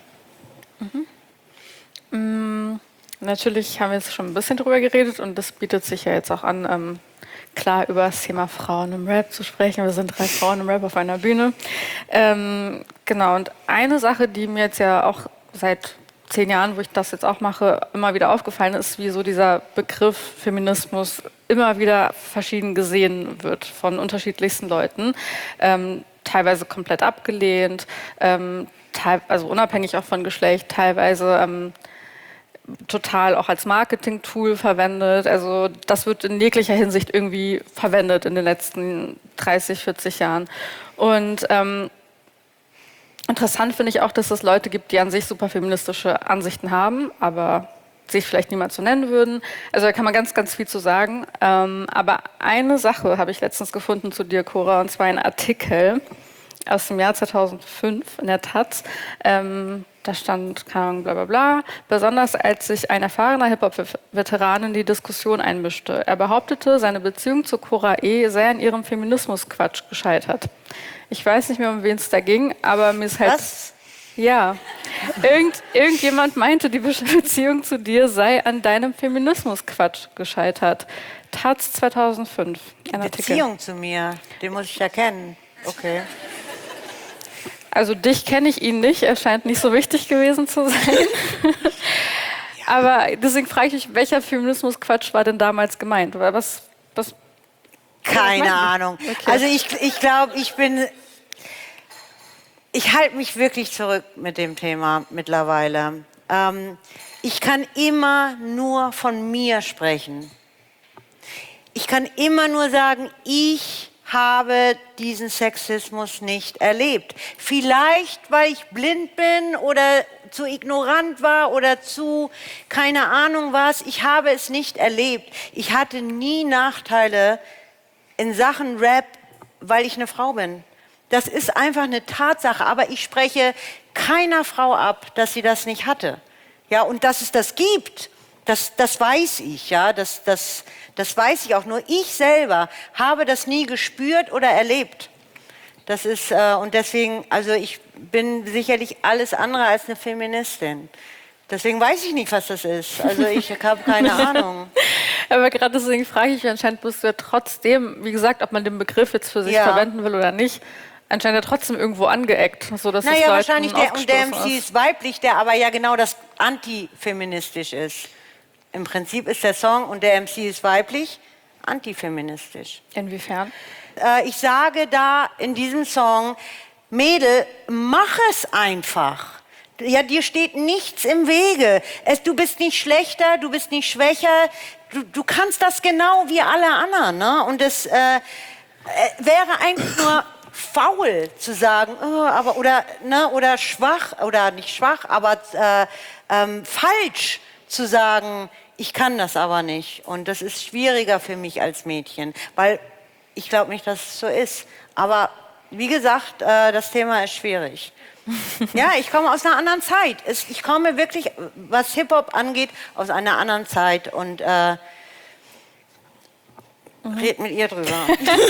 Natürlich haben wir jetzt schon ein bisschen drüber geredet und das bietet sich ja jetzt auch an, klar über das Thema Frauen im Rap zu sprechen. Wir sind 3 Frauen im Rap auf einer Bühne. Genau, und eine Sache, die mir jetzt ja auch seit 10 Jahren, wo ich das jetzt auch mache, immer wieder aufgefallen ist, wie so dieser Begriff Feminismus immer wieder verschieden gesehen wird von unterschiedlichsten Leuten. Teilweise komplett abgelehnt, also unabhängig auch von Geschlecht, teilweise total auch als Marketing-Tool verwendet. Also das wird in jeglicher Hinsicht irgendwie verwendet in den letzten 30, 40 Jahren. Und interessant finde ich auch, dass es Leute gibt, die an sich super feministische Ansichten haben, aber sich vielleicht niemand so nennen würden. Also da kann man ganz, ganz viel zu sagen. Aber eine Sache habe ich letztens gefunden zu dir, Cora, und zwar ein Artikel aus dem Jahr 2005 in der Taz. Da stand, keine Ahnung, bla bla bla, besonders als sich ein erfahrener Hip-Hop-Veteran in die Diskussion einmischte. Er behauptete, seine Beziehung zu Cora sei an ihrem Feminismus-Quatsch gescheitert. Ich weiß nicht mehr, um wen es da ging, aber mir ist halt... Was? Ja, irgendjemand meinte, die Beziehung zu dir sei an deinem Feminismus-Quatsch gescheitert. Taz 2005, ein Artikel. Beziehung zu mir, den muss ich ja kennen. Okay. Also dich kenne ich ihn nicht, er scheint nicht so wichtig gewesen zu sein. Aber deswegen frage ich mich, welcher Feminismus-Quatsch war denn damals gemeint? Oder was Keine Ahnung. Okay. Also ich glaube, ich halte mich wirklich zurück mit dem Thema mittlerweile. Ich kann immer nur von mir sprechen. Ich kann immer nur sagen, ich habe diesen Sexismus nicht erlebt. Vielleicht, weil ich blind bin oder zu ignorant war oder zu keine Ahnung was. Ich habe es nicht erlebt. Ich hatte nie Nachteile in Sachen Rap, weil ich eine Frau bin. Das ist einfach eine Tatsache. Aber ich spreche keiner Frau ab, dass sie das nicht hatte. Ja, und dass es das gibt, das weiß ich, ja, das weiß ich auch. Nur ich selber habe das nie gespürt oder erlebt. Das ist, und deswegen, also ich bin sicherlich alles andere als eine Feministin. Deswegen weiß ich nicht, was das ist. Also ich habe keine Ahnung. Aber gerade deswegen frage ich mich, anscheinend bist du ja trotzdem, wie gesagt, ob man den Begriff jetzt für sich verwenden will oder nicht, anscheinend ja trotzdem irgendwo angeeckt. So, dass Naja, es wahrscheinlich Leuten der MC aufgestoßen ist weiblich, der aber ja genau das antifeministisch ist. Im Prinzip ist der Song und der MC ist weiblich, antifeministisch. Inwiefern? Ich sage da in diesem Song, Mädel, mach es einfach. Ja, dir steht nichts im Wege. Du bist nicht schlechter, du bist nicht schwächer. Du kannst das genau wie alle anderen. Ne? Und es wäre eigentlich nur faul zu sagen, oh, aber oder schwach oder nicht schwach, aber falsch zu sagen, ich kann das aber nicht. Und das ist schwieriger für mich als Mädchen, weil ich glaube nicht, dass es so ist. Aber wie gesagt, das Thema ist schwierig. Ja, ich komme aus einer anderen Zeit. Ich komme wirklich, was Hip-Hop angeht, aus einer anderen Zeit. Und red mit ihr drüber.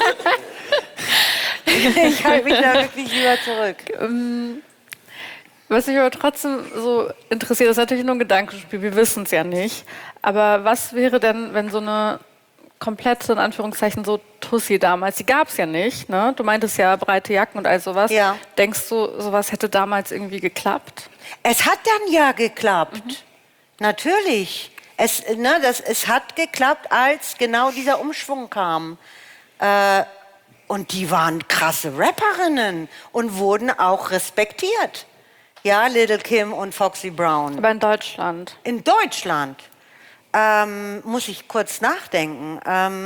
Ich halte mich da wirklich lieber zurück. Was mich aber trotzdem so interessiert, ist natürlich nur ein Gedankenspiel, wir wissen es ja nicht. Aber was wäre denn, wenn so eine komplette, in Anführungszeichen, so Tussi damals, die gab es ja nicht, ne? Du meintest ja breite Jacken und all sowas. Ja. Denkst du, sowas hätte damals irgendwie geklappt? Es hat dann ja geklappt. Natürlich. Es hat geklappt, als genau dieser Umschwung kam. Und die waren krasse Rapperinnen und wurden auch respektiert. Ja, Little Kim und Foxy Brown. Aber in Deutschland? In Deutschland. Muss ich kurz nachdenken.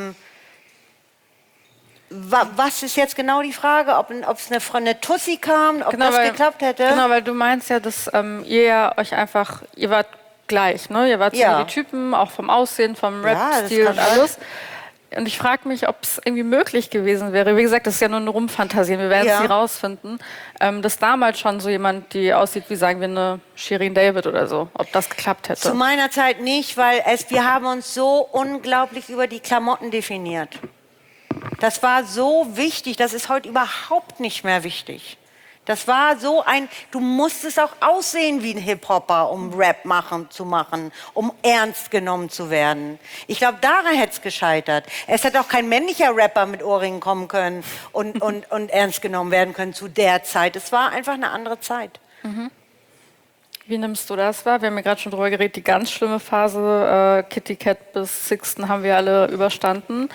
Was ist jetzt genau die Frage? Ob es eine Tussi kam, ob das geklappt hätte? Genau, weil du meinst ja, dass ihr ja euch einfach, ihr wart gleich, ne? Ihr wart so wie die Typen, auch vom Aussehen, vom Rap-Stil und alles. Und ich frage mich, ob es irgendwie möglich gewesen wäre. Wie gesagt, das ist ja nur eine Rumfantasie. Wir werden es nie rausfinden. Dass damals schon so jemand, die aussieht wie, sagen wir, eine Shirin David oder so, ob das geklappt hätte. Zu meiner Zeit nicht, weil wir haben uns so unglaublich über die Klamotten definiert. Das war so wichtig, das ist heute überhaupt nicht mehr wichtig. Das war so du musstest auch aussehen wie ein Hip-Hopper, um Rap zu machen, um ernst genommen zu werden. Ich glaube, daran hätte es gescheitert. Es hätte auch kein männlicher Rapper mit Ohrringen kommen können und ernst genommen werden können zu der Zeit. Es war einfach eine andere Zeit. Mhm. Wie nimmst du das wahr? Wir haben ja gerade schon drüber geredet, die ganz schlimme Phase, Kitty Cat bis Sixten haben wir alle überstanden.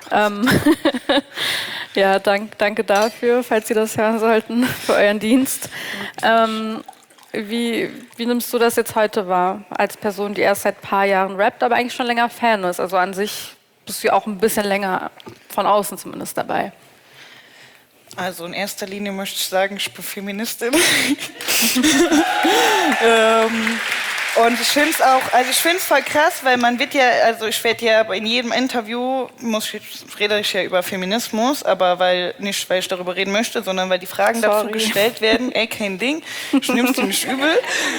Ja, danke dafür, falls Sie das hören sollten, für euren Dienst. Wie nimmst du das jetzt heute wahr, als Person, die erst seit ein paar Jahren rappt, aber eigentlich schon länger Fan ist? Also an sich bist du ja auch ein bisschen länger von außen zumindest dabei. Also in erster Linie möchte ich sagen, ich bin Feministin. Und ich finde es auch, also ich finde es voll krass, weil man wird ja, also ich werde ja in jedem Interview, rede ich ja über Feminismus, aber nicht weil ich darüber reden möchte, sondern weil die Fragen dazu gestellt werden. Ey, kein Ding, ich nehme es nicht übel.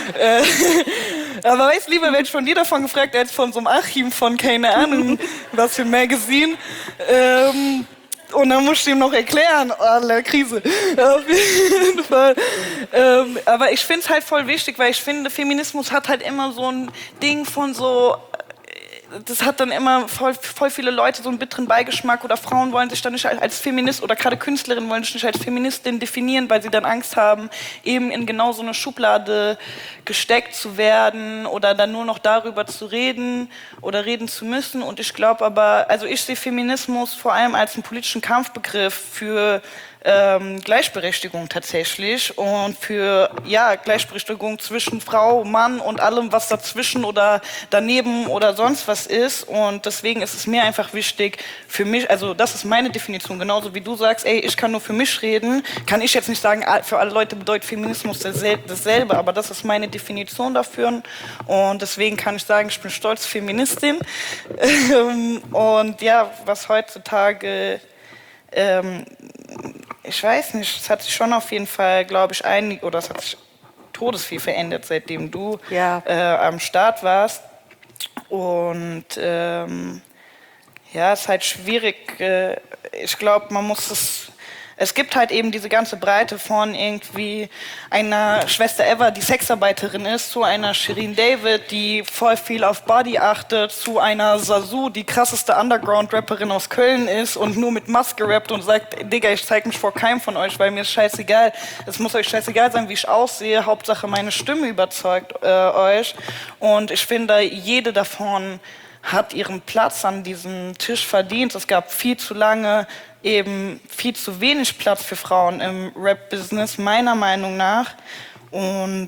Aber weißt du, lieber werde ich von dir davon gefragt, als von so einem Achim von, keine Ahnung, was für ein Magazin. Und dann musst du ihm noch erklären, oh, Krise. Auf jeden Fall. Aber ich finde es halt voll wichtig, weil ich finde, Feminismus hat halt immer so ein Ding von so, das hat dann immer voll viele Leute so einen bitteren Beigeschmack oder Frauen wollen sich dann nicht als Feminist oder gerade Künstlerinnen wollen sich nicht als Feministin definieren, weil sie dann Angst haben, eben in genau so eine Schublade gesteckt zu werden oder dann nur noch darüber zu reden oder reden zu müssen. Und ich glaube aber, also ich sehe Feminismus vor allem als einen politischen Kampfbegriff für Gleichberechtigung tatsächlich und für Gleichberechtigung zwischen Frau, Mann und allem, was dazwischen oder daneben oder sonst was ist. Und deswegen ist es mir einfach wichtig für mich, also das ist meine Definition, genauso wie du sagst, ey, ich kann nur für mich reden, kann ich jetzt nicht sagen, für alle Leute bedeutet Feminismus dasselbe, aber das ist meine Definition dafür. Und deswegen kann ich sagen, ich bin stolz Feministin. Und ja, was heutzutage ich weiß nicht, es hat sich schon auf jeden Fall, glaube ich, es hat sich todesviel verändert, seitdem du Ja. am Start warst. Und ja, es ist halt schwierig. Ich glaube, man muss es gibt halt eben diese ganze Breite von irgendwie einer Schwester Eva, die Sexarbeiterin ist, zu einer Shirin David, die voll viel auf Body achtet, zu einer Sasu, die krasseste Underground-Rapperin aus Köln ist und nur mit Maske rappt und sagt, Digga, ich zeig mich vor keinem von euch, weil mir ist scheißegal. Es muss euch scheißegal sein, wie ich aussehe. Hauptsache meine Stimme überzeugt euch. Und ich finde, jede davon hat ihren Platz an diesem Tisch verdient. Es gab viel zu lange eben viel zu wenig Platz für Frauen im Rap-Business, meiner Meinung nach. Und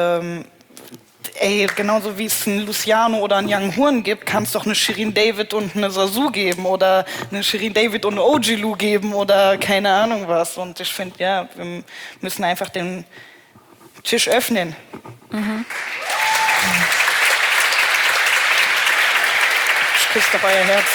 genauso wie es einen Luciano oder einen Young Horn gibt, kann es doch eine Shirin David und eine Sasu geben oder eine Shirin David und eine Ojilu geben oder keine Ahnung was. Und ich finde, ja, wir müssen einfach den Tisch öffnen. Ich küsse doch euer Herz.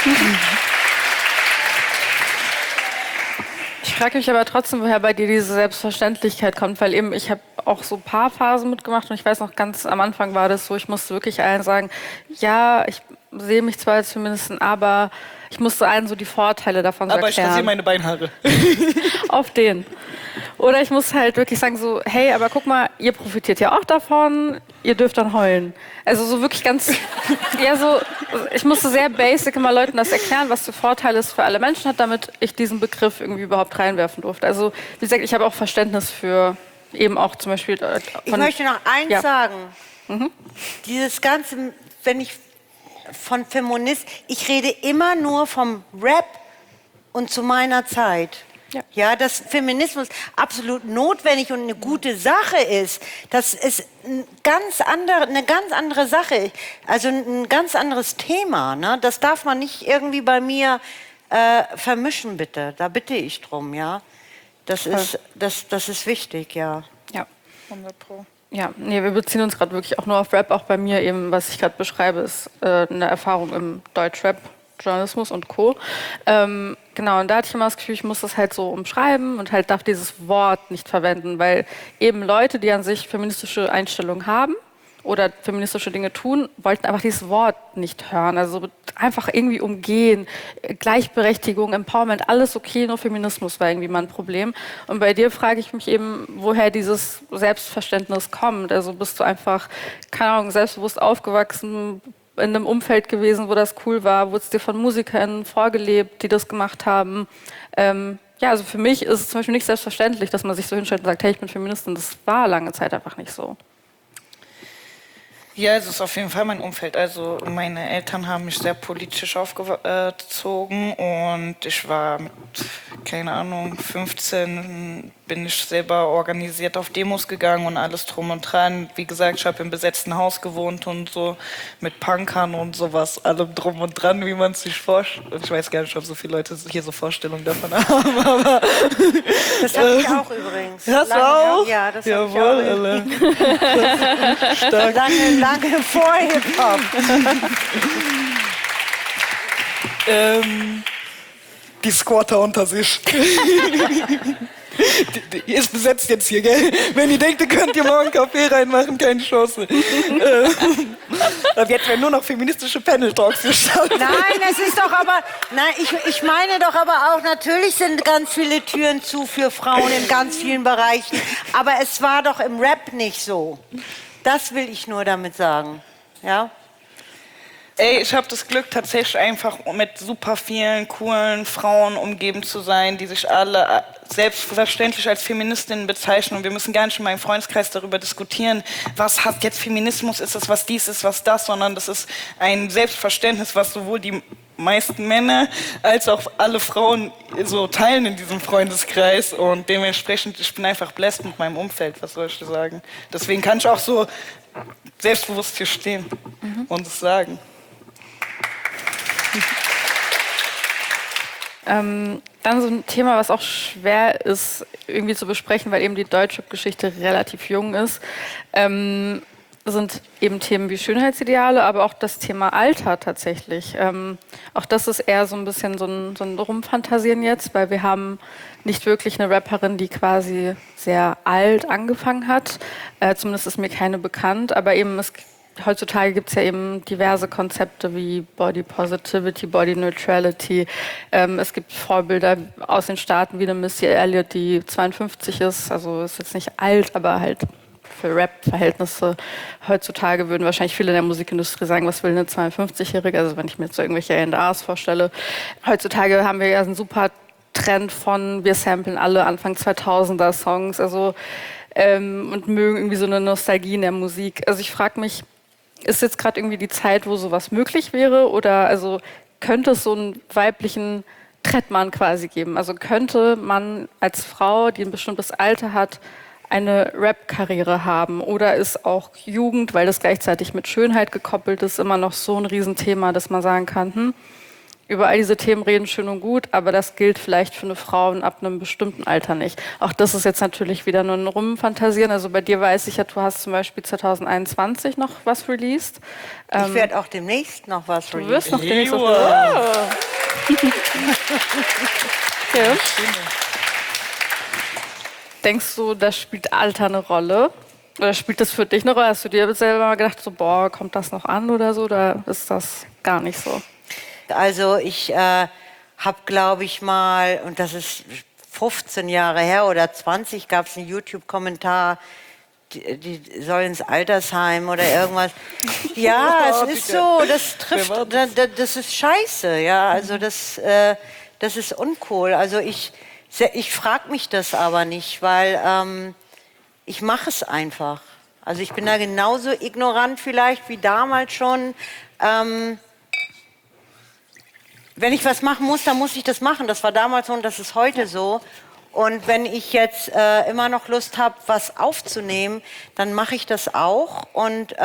Ich frage mich aber trotzdem, woher bei dir diese Selbstverständlichkeit kommt, weil eben ich habe auch so ein paar Phasen mitgemacht und ich weiß noch, ganz am Anfang war das so, ich musste wirklich allen sagen, ja, ich sehe mich zwar als Feministin, aber ich musste allen so die Vorteile davon so Aber ich erklären. rasiere meine Beinhaare. Auf den. Oder ich muss halt wirklich sagen so, hey, aber guck mal, ihr profitiert ja auch davon, ihr dürft dann heulen. Also so wirklich ganz, eher so, ich musste sehr basic immer Leuten das erklären, was für Vorteile es für alle Menschen hat, damit ich diesen Begriff irgendwie überhaupt reinwerfen durfte. Also wie gesagt, ich habe auch Verständnis für eben auch zum Beispiel Ich möchte noch eins Ja. sagen. Dieses Ganze, wenn ich von Feminist, ich rede immer nur vom Rap und zu meiner Zeit. Ja. Ja, dass Feminismus absolut notwendig und eine gute Sache ist, das ist eine ganz andere Sache, also ein ganz anderes Thema. Ne? Das darf man nicht irgendwie bei mir vermischen, bitte. Da bitte ich drum, ja. Das ist wichtig, ja. Ja. 100%. Ja, nee, wir beziehen uns gerade wirklich auch nur auf Rap. Auch bei mir eben, was ich gerade beschreibe, ist eine Erfahrung im Deutschrap, Journalismus und Co. Genau, und da hatte ich immer das Gefühl, ich muss das halt so umschreiben und halt darf dieses Wort nicht verwenden, weil eben Leute, die an sich feministische Einstellungen haben oder feministische Dinge tun, wollten einfach dieses Wort nicht hören. Also einfach irgendwie umgehen, Gleichberechtigung, Empowerment, alles okay, nur Feminismus war irgendwie mal ein Problem. Und bei dir frage ich mich eben, woher dieses Selbstverständnis kommt. Also bist du einfach, keine Ahnung, selbstbewusst aufgewachsen, in einem Umfeld gewesen, wo das cool war, wurde es dir von MusikerInnen vorgelebt, die das gemacht haben. Ja, also für mich ist es zum Beispiel nicht selbstverständlich, dass man sich so hinstellt und sagt, hey, ich bin Feministin. Das war lange Zeit einfach nicht so. Ja, es ist auf jeden Fall mein Umfeld. Also meine Eltern haben mich sehr politisch aufgezogen und ich war mit, keine Ahnung, 15 bin ich selber organisiert auf Demos gegangen und alles drum und dran. Wie gesagt, ich habe im besetzten Haus gewohnt und so mit Punkern und sowas, allem drum und dran, wie man es sich vorstellt. Ich weiß gar nicht, ob so viele Leute hier so Vorstellungen davon haben, aber... Das habe ich auch übrigens. Hast du auch? Ja, das habe ich auch. Jawohl, Alter. Stark. Lange vor Hip-Hop. Die Squatter unter sich. Die ist besetzt jetzt hier, gell? Wenn ihr denkt, ihr könnt hier morgen Kaffee reinmachen, keine Chance. Ab jetzt werden nur noch feministische Panel-Talks gestartet. Nein, es ist doch aber, nein, ich meine doch aber auch, natürlich sind ganz viele Türen zu für Frauen in ganz vielen Bereichen, aber es war doch im Rap nicht so. Das will ich nur damit sagen, ja? Ey, ich habe das Glück, tatsächlich einfach mit super vielen coolen Frauen umgeben zu sein, die sich alle selbstverständlich als Feministinnen bezeichnen. Und wir müssen gar nicht in meinem Freundeskreis darüber diskutieren, was hat jetzt Feminismus, ist es was dies, ist was das, sondern das ist ein Selbstverständnis, was sowohl die meisten Männer als auch alle Frauen so teilen in diesem Freundeskreis. Und dementsprechend, ich bin einfach blessed mit meinem Umfeld, was soll ich dir sagen. Deswegen kann ich auch so selbstbewusst hier stehen und es sagen. Dann so ein Thema, was auch schwer ist, irgendwie zu besprechen, weil eben die Deutschrap-Geschichte relativ jung ist. sind eben Themen wie Schönheitsideale, aber auch das Thema Alter tatsächlich. Auch das ist eher so ein bisschen so ein Rumfantasieren jetzt, weil wir haben nicht wirklich eine Rapperin, die quasi sehr alt angefangen hat. Zumindest ist mir keine bekannt, aber eben heutzutage gibt es ja eben diverse Konzepte wie Body Positivity, Body Neutrality. Es gibt Vorbilder aus den Staaten wie eine Missy Elliott, die 52 ist, also ist jetzt nicht alt, aber halt für Rap-Verhältnisse heutzutage würden wahrscheinlich viele in der Musikindustrie sagen, was will eine 52-Jährige, also wenn ich mir jetzt so irgendwelche A&Rs vorstelle. Heutzutage haben wir ja einen super Trend von, wir samplen alle Anfang 2000er Songs, also und mögen irgendwie so eine Nostalgie in der Musik. Also ich frage mich, ist jetzt gerade irgendwie die Zeit, wo sowas möglich wäre, oder also könnte es so einen weiblichen Trettmann quasi geben? Also könnte man als Frau, die ein bestimmtes Alter hat, eine Rap-Karriere haben? Oder ist auch Jugend, weil das gleichzeitig mit Schönheit gekoppelt ist, immer noch so ein Riesenthema, dass man sagen kann, über all diese Themen reden schön und gut, aber das gilt vielleicht für eine Frau ab einem bestimmten Alter nicht. Auch das ist jetzt natürlich wieder nur ein Rumfantasieren. Also bei dir weiß ich ja, du hast zum Beispiel 2021 noch was released. Ich werde auch demnächst noch was releasen. Du wirst noch demnächst was ja. Denkst du, da spielt Alter eine Rolle? Oder spielt das für dich eine Rolle? Hast du dir selber mal gedacht, so, boah, kommt das noch an oder so? Oder ist das gar nicht so? Also ich habe, glaube ich mal, und das ist 15 Jahre her oder 20, gab es einen YouTube-Kommentar, die sollen ins Altersheim oder irgendwas. Ja, es ist so, das trifft, das ist scheiße, ja, also das ist uncool. Also ich frage mich das aber nicht, weil ich mache es einfach. Also ich bin da genauso ignorant vielleicht wie damals schon. Wenn ich was machen muss, dann muss ich das machen. Das war damals so und das ist heute so. Und wenn ich jetzt immer noch Lust habe, was aufzunehmen, dann mache ich das auch. Und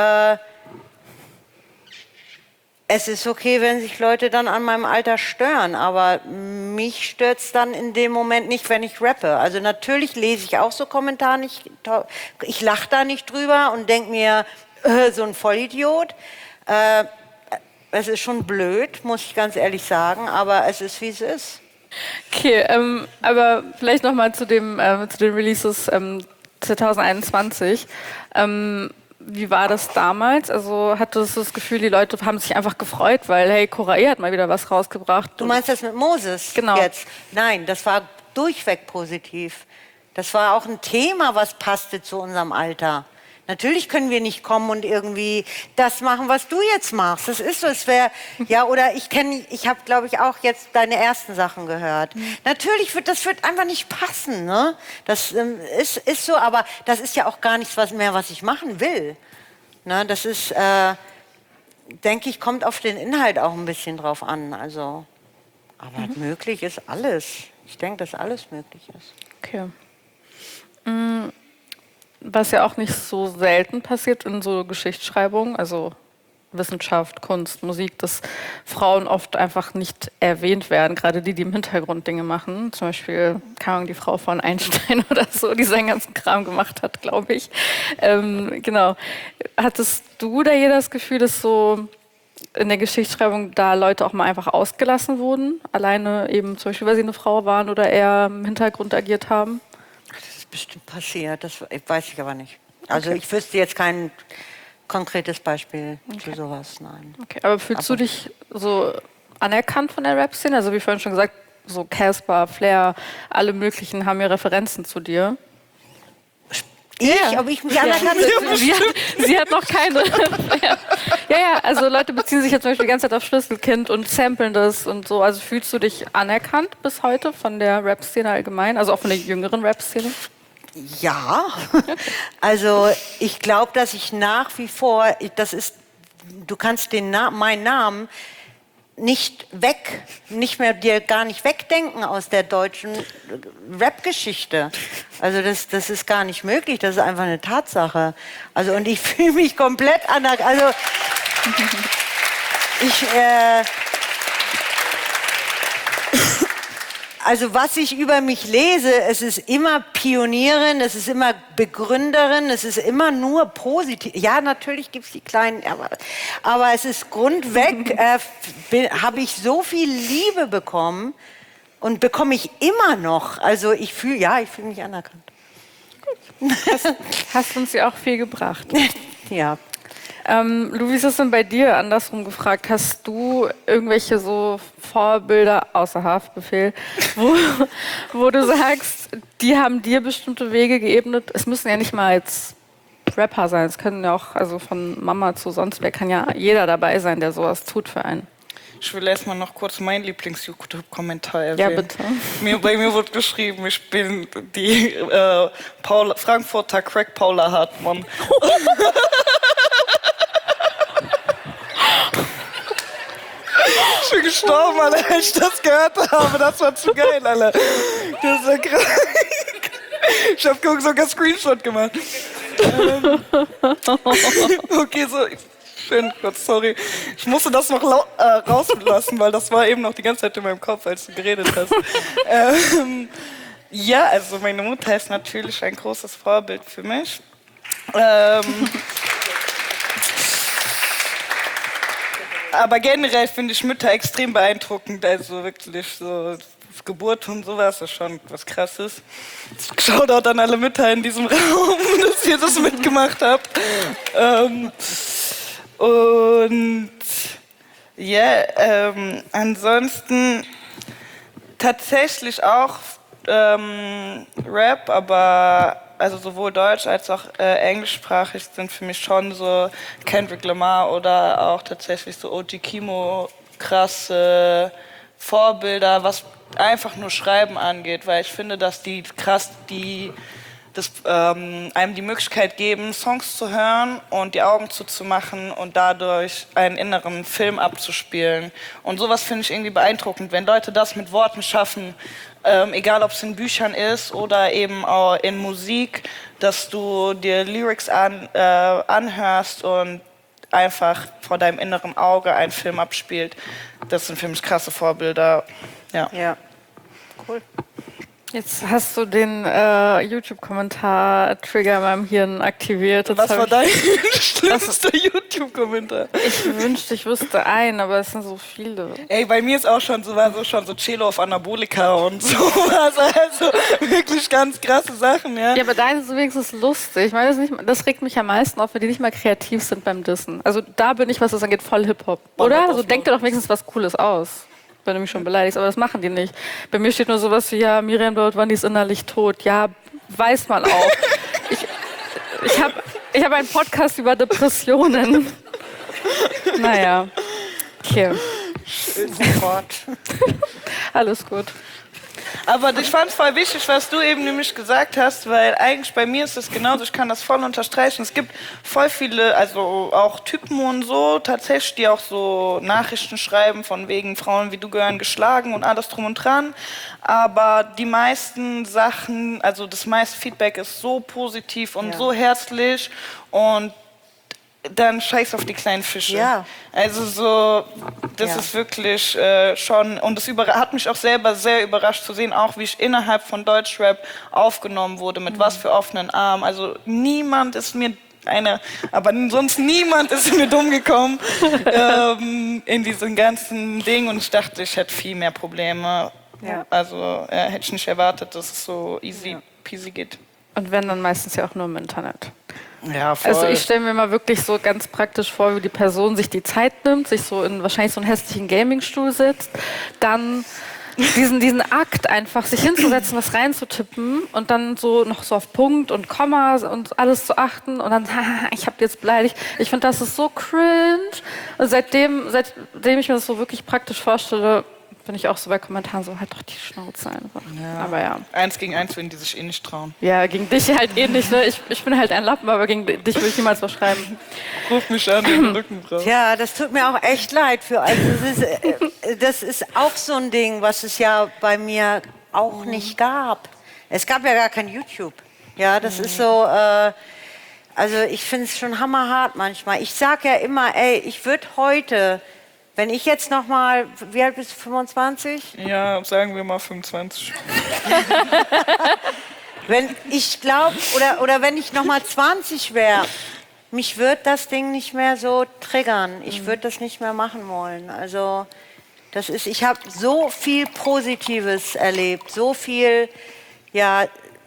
es ist okay, wenn sich Leute dann an meinem Alter stören, aber mich stört es dann in dem Moment nicht, wenn ich rappe. Also natürlich lese ich auch so Kommentare nicht, ich lache da nicht drüber und denke mir, so ein Vollidiot. Es ist schon blöd, muss ich ganz ehrlich sagen, aber es ist, wie es ist. Okay, aber vielleicht nochmal zu den Releases 2021. Wie war das damals? Also hattest du das Gefühl, die Leute haben sich einfach gefreut, weil, hey, Korae hat mal wieder was rausgebracht. Du meinst das mit Moses genau. Jetzt? Nein, das war durchweg positiv. Das war auch ein Thema, was passte zu unserem Alter. Natürlich können wir nicht kommen und irgendwie das machen, was du jetzt machst. Das ist so, es wäre, ja, oder ich habe, glaube ich, auch jetzt deine ersten Sachen gehört. Natürlich wird einfach nicht passen, ne? Das ist so, aber das ist ja auch gar nichts mehr, was ich machen will. Ne? Das ist, denke ich, kommt auf den Inhalt auch ein bisschen drauf an. Also, aber möglich ist alles. Ich denke, dass alles möglich ist. Okay. Was ja auch nicht so selten passiert in so Geschichtsschreibung, also Wissenschaft, Kunst, Musik, dass Frauen oft einfach nicht erwähnt werden, gerade die im Hintergrund Dinge machen. Zum Beispiel, keine Ahnung, die Frau von Einstein oder so, die seinen ganzen Kram gemacht hat, glaube ich. Genau. Hattest du da je das Gefühl, dass so in der Geschichtsschreibung da Leute auch mal einfach ausgelassen wurden? Alleine eben zum Beispiel, weil sie eine Frau waren oder eher im Hintergrund agiert haben? Das ist bestimmt passiert, das weiß ich aber nicht. Also ich wüsste jetzt kein konkretes Beispiel für sowas, nein. Okay, aber fühlst du dich so anerkannt von der Rap-Szene? Also wie vorhin schon gesagt, so Casper, Flair, alle möglichen haben ja Referenzen zu dir. Ob ich mich anerkannt sie hat noch keine. ja, also Leute beziehen sich jetzt zum Beispiel die ganze Zeit auf Schlüsselkind und samplen das und so. Also fühlst du dich anerkannt bis heute von der Rap-Szene allgemein? Also auch von der jüngeren Rap-Szene? Ja, also ich glaube, dass ich nach wie vor, du kannst meinen Namen nicht mehr dir gar nicht wegdenken aus der deutschen Rap-Geschichte. Also das ist gar nicht möglich, das ist einfach eine Tatsache. Also und ich fühle mich komplett anerkannt. Also Also was ich über mich lese, es ist immer Pionierin, es ist immer Begründerin, es ist immer nur positiv. Ja, natürlich gibt es die kleinen, aber es ist grundweg, habe ich so viel Liebe bekommen und bekomme ich immer noch. Also ich fühle mich anerkannt. Hast uns ja auch viel gebracht. Ja. Lou, wie ist es denn bei dir andersrum gefragt? Hast du irgendwelche so Vorbilder außer Haftbefehl, wo du sagst, die haben dir bestimmte Wege geebnet? Es müssen ja nicht mal jetzt Rapper sein, es können ja auch, also von Mama zu sonst wer, kann ja jeder dabei sein, der sowas tut für einen. Ich will erstmal noch kurz meinen Lieblings-YouTube-Kommentar erwähnen. Ja, bitte. Bei mir wurde geschrieben, ich bin die Frankfurter Crack Paula Hartmann. Ich bin gestorben, Alter, als ich das gehört habe. Das war zu geil, Alter. Das war krass. Ich hab sogar Screenshot gemacht. Okay, so. Schön kurz, sorry. Ich musste das noch rauslassen, weil das war eben noch die ganze Zeit in meinem Kopf, als du geredet hast. Ja, also meine Mutter ist natürlich ein großes Vorbild für mich. Aber generell finde ich Mütter extrem beeindruckend. Also wirklich so Geburt und sowas ist schon was Krasses. Shoutout an alle Mütter in diesem Raum, dass ihr das mitgemacht habt. Und ja, ansonsten tatsächlich auch Rap, aber also sowohl deutsch als auch englischsprachig sind für mich schon so Kendrick Lamar oder auch tatsächlich so OG Kimo krasse Vorbilder, was einfach nur Schreiben angeht, weil ich finde, dass die einem die Möglichkeit geben, Songs zu hören und die Augen zuzumachen und dadurch einen inneren Film abzuspielen. Und sowas finde ich irgendwie beeindruckend, wenn Leute das mit Worten schaffen, egal ob es in Büchern ist oder eben auch in Musik, dass du dir Lyrics anhörst und einfach vor deinem inneren Auge einen Film abspielt. Das sind für mich krasse Vorbilder. Ja. Cool. Jetzt hast du den YouTube-Kommentar-Trigger in meinem Hirn aktiviert. Was war dein schlimmster YouTube-Kommentar? Ich wünschte, ich wüsste einen, aber es sind so viele. Ey, bei mir ist auch schon so Cello auf Anabolika und sowas. Also wirklich ganz krasse Sachen, ja. Ja, aber deine ist wenigstens lustig. Ich meine, das regt mich am meisten auf, wenn die nicht mal kreativ sind beim Dissen. Also da bin ich, was das angeht, voll Hip-Hop. Oder? Also denk dir doch wenigstens was Cooles aus. Wenn du mich schon beleidigst, aber das machen die nicht. Bei mir steht nur sowas wie, ja, Miriam Dort-Wann, die ist innerlich tot. Ja, weiß man auch. Ich hab einen Podcast über Depressionen. Naja, okay. Sofort. Alles gut. Aber ich fand es voll wichtig, was du eben nämlich gesagt hast, weil eigentlich bei mir ist es genauso, ich kann das voll unterstreichen. Es gibt voll viele, also auch Typen und so, tatsächlich, die auch so Nachrichten schreiben von wegen Frauen wie du gehören geschlagen und alles drum und dran. Aber die meisten Sachen, also das meiste Feedback ist so positiv und so herzlich und dann scheiß auf die kleinen Fische. Ja. Also so, das ist wirklich schon, und das hat mich auch selber sehr überrascht zu sehen, auch wie ich innerhalb von Deutschrap aufgenommen wurde, mit was für offenen Armen. Also niemand ist mir sonst niemand ist mir dumm gekommen in diesem ganzen Ding und ich dachte, ich hätte viel mehr Probleme. Ja. Also hätte ich nicht erwartet, dass es so easy peasy geht. Und wenn, dann meistens ja auch nur im Internet. Ja, voll. Also ich stelle mir mal wirklich so ganz praktisch vor, wie die Person sich die Zeit nimmt, sich so in wahrscheinlich so einen hässlichen Gamingstuhl sitzt, dann diesen Akt einfach, sich hinzusetzen, was reinzutippen und dann so noch so auf Punkt und Komma und alles zu achten und dann, ich hab die jetzt beleidigt. Ich finde, das ist so cringe. Und seitdem ich mir das so wirklich praktisch vorstelle, bin ich auch so bei Kommentaren so, halt doch die Schnauze einfach. Ja. Aber ja. 1 gegen 1 würden die sich eh nicht trauen. Ja, gegen dich halt eh nicht. Ne? Ich bin halt ein Lappen, aber gegen dich will ich niemals was schreiben. Ruf mich an, den Rücken drauf. Ja, das tut mir auch echt leid. Das ist auch so ein Ding, was es ja bei mir auch nicht gab. Es gab ja gar kein YouTube. Ja, das ist so, also ich finde es schon hammerhart manchmal. Ich sage ja immer, ey, ich würde heute wenn ich jetzt noch mal, wie alt bist du, 25? Ja, sagen wir mal 25. Wenn ich glaube, oder wenn ich noch mal 20 wäre, mich wird das Ding nicht mehr so triggern. Ich würde das nicht mehr machen wollen. Also das ist, ich habe so viel Positives erlebt, so viel, ja,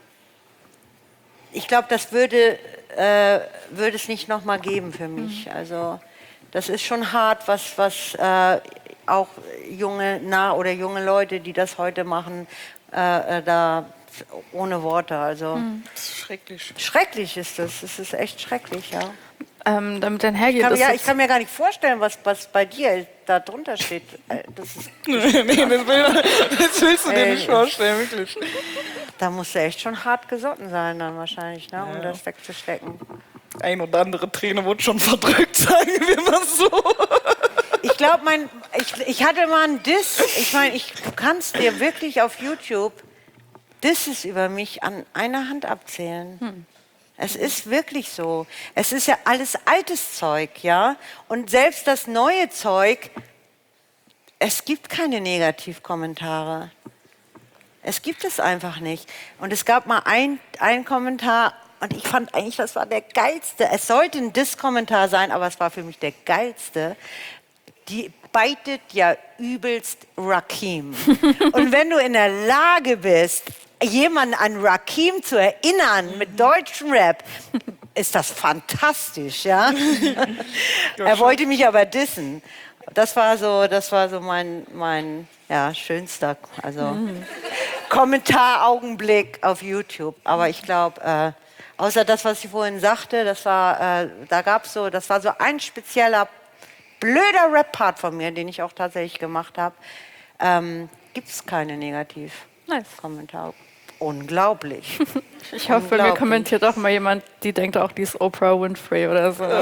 ich glaube, das würde es nicht noch mal geben für mich. Also das ist schon hart, was auch junge Leute, die das heute machen, da ohne Worte. Also Das ist schrecklich. schrecklich ist das. Es ist echt schrecklich, ja. Damit einhergeht, Ich kann mir gar nicht vorstellen, was bei dir da drunter steht. Das ist, Nee, das willst du dir nicht vorstellen, wirklich. da musst du echt schon hart gesotten sein dann wahrscheinlich, ne, um das wegzustecken. Ein oder andere Träne wurde schon verdrückt, sagen wir mal so. Ich glaube, ich hatte mal einen Diss. Ich meine, du kannst dir wirklich auf YouTube Disses über mich an einer Hand abzählen. Es ist wirklich so. Es ist ja alles altes Zeug, ja. Und selbst das neue Zeug, es gibt keine Negativkommentare. Es gibt es einfach nicht. Und es gab mal einen Kommentar, und ich fand eigentlich, das war der geilste. Es sollte ein Diss-Kommentar sein, aber es war für mich der geilste. Die beitet ja übelst Rakim. Und wenn du in der Lage bist, jemanden an Rakim zu erinnern mit deutschem Rap, ist das fantastisch, ja? Er wollte mich aber dissen. Das war so mein schönster, Kommentaraugenblick auf YouTube. Aber ich glaube, außer das, was ich vorhin sagte, das war so ein spezieller blöder Rap-Part von mir, den ich auch tatsächlich gemacht habe. Gibt es keine Negativ-Kommentare. Unglaublich. Ich hoffe, mir kommentiert auch mal jemand, die denkt auch, die ist Oprah Winfrey oder so.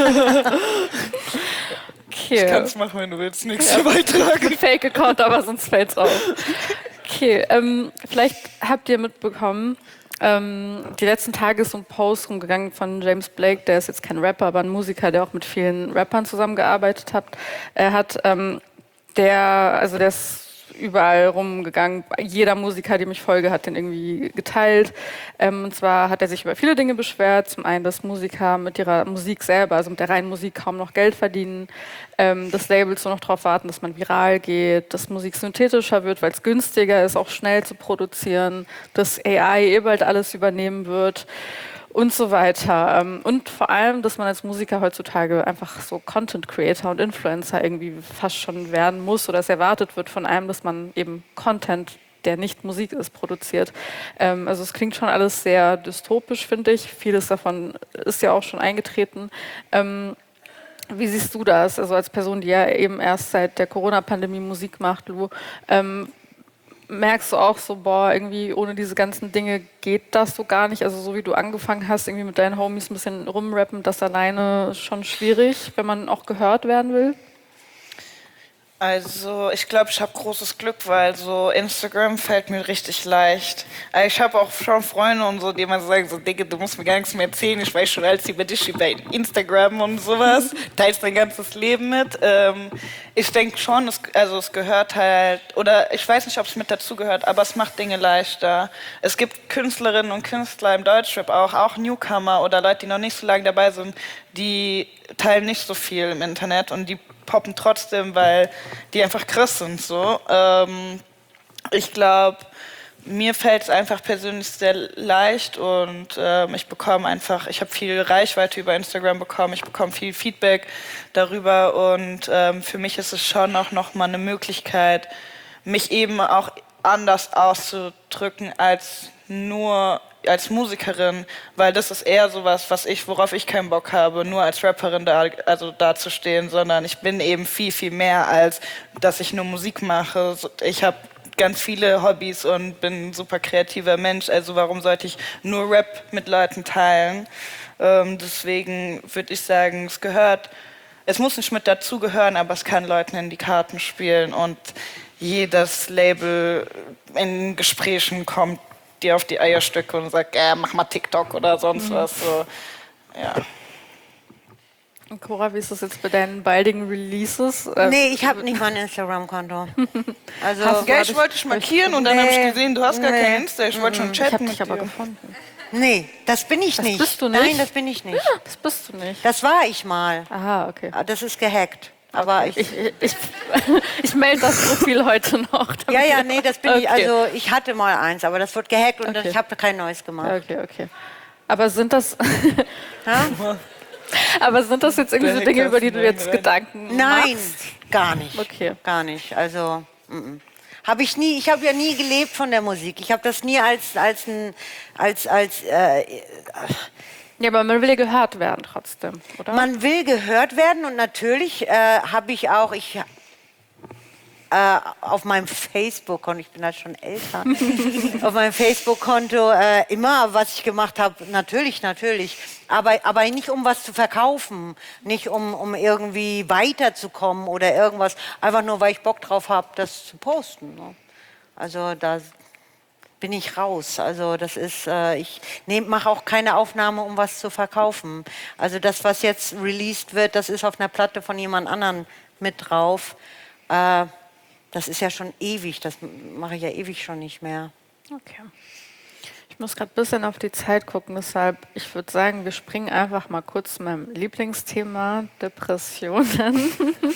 Okay. Ich kann es machen, wenn du willst. Nichts beitragen. Fake-Account, aber sonst fällt's auf. Okay, vielleicht habt ihr mitbekommen, die letzten Tage ist so ein Post rumgegangen von James Blake, der ist jetzt kein Rapper, aber ein Musiker, der auch mit vielen Rappern zusammengearbeitet hat. Der ist überall rumgegangen. Jeder Musiker, dem ich folge, hat den irgendwie geteilt. Und zwar hat er sich über viele Dinge beschwert. Zum einen, dass Musiker mit ihrer Musik selber, also mit der reinen Musik, kaum noch Geld verdienen. Dass Labels nur noch darauf warten, dass man viral geht. Dass Musik synthetischer wird, weil es günstiger ist, auch schnell zu produzieren. Dass AI bald alles übernehmen wird. Und so weiter. Und vor allem, dass man als Musiker heutzutage einfach so Content Creator und Influencer irgendwie fast schon werden muss oder es erwartet wird von einem, dass man eben Content, der nicht Musik ist, produziert. Also es klingt schon alles sehr dystopisch, finde ich. Vieles davon ist ja auch schon eingetreten. Wie siehst du das? Also als Person, die ja eben erst seit der Corona-Pandemie Musik macht, Lu, merkst du auch so, irgendwie ohne diese ganzen Dinge geht das so gar nicht? Also so wie du angefangen hast, irgendwie mit deinen Homies ein bisschen rumrappen, das alleine ist schon schwierig, wenn man auch gehört werden will? Also ich glaube, ich habe großes Glück, weil so Instagram fällt mir richtig leicht. Also ich habe auch schon Freunde und so, die immer sagen, so Digga, du musst mir gar nichts mehr erzählen, ich weiß schon alles über dich, über Instagram und sowas, teilst dein ganzes Leben mit. Ich denke schon, es gehört halt, oder ich weiß nicht, ob es mit dazu gehört, aber es macht Dinge leichter. Es gibt Künstlerinnen und Künstler im Deutschrap auch Newcomer oder Leute, die noch nicht so lange dabei sind, die teilen nicht so viel im Internet und die poppen trotzdem, weil die einfach krass sind. So. Ich glaube, mir fällt es einfach persönlich sehr leicht und ich habe viel Reichweite über Instagram bekommen, ich bekomme viel Feedback darüber und für mich ist es schon auch nochmal eine Möglichkeit, mich eben auch anders auszudrücken als nur als Musikerin, weil das ist eher sowas, worauf ich keinen Bock habe, nur als Rapperin dazustehen, sondern ich bin eben viel, viel mehr, als dass ich nur Musik mache. Ich habe ganz viele Hobbys und bin ein super kreativer Mensch, also warum sollte ich nur Rap mit Leuten teilen? Deswegen würde ich sagen, es muss nicht mit dazugehören, aber es kann Leuten in die Karten spielen und jedes Label in Gesprächen kommt dir auf die Eierstöcke und sagt, mach mal TikTok oder sonst was. So. Ja. Cora, wie ist das jetzt bei deinen baldigen Releases? Nee, ich habe nicht mal ein Instagram-Konto. Also, Gell, ich wollte dich markieren und dann habe ich gesehen, du hast gar Nee. kein Insta. Ich wollte schon Ich habe chatten dich mit aber dir. gefunden. nee, das bin ich Das nicht. bist du nicht? Nein, das bin ich nicht. Das bist du nicht. Das war ich mal. Aha, okay. Das ist gehackt. Aber Ich melde das Profil heute noch. ja, nee, das bin ich. Okay. Also ich hatte mal eins, aber das wird gehackt und Okay. ich habe kein neues gemacht. Okay. Aber sind das, Ja? aber sind das jetzt irgendwie so Der Dinge, Hacker über die ist du jetzt rein. Gedanken Nein, machst? gar nicht. Okay. Gar nicht. Also habe ich nie. Ich habe ja nie gelebt von der Musik. Ich habe das nie als Ja, aber man will ja gehört werden trotzdem, oder? man will gehört werden und natürlich habe ich auch auf meinem Facebook-Konto, ich bin halt schon älter, auf meinem Facebook-Konto immer, was ich gemacht habe, natürlich, aber nicht um was zu verkaufen, nicht um irgendwie weiterzukommen oder irgendwas, einfach nur, weil ich Bock drauf habe, das zu posten. Ne? Also da bin ich raus. Also das ist, ich mache auch keine Aufnahme, um was zu verkaufen. Also das, was jetzt released wird, das ist auf einer Platte von jemand anderem mit drauf. Das ist ja schon ewig, das mache ich ja ewig schon nicht mehr. Okay. Ich muss gerade ein bisschen auf die Zeit gucken, deshalb, ich würde sagen, wir springen einfach mal kurz zu meinem Lieblingsthema, Depressionen.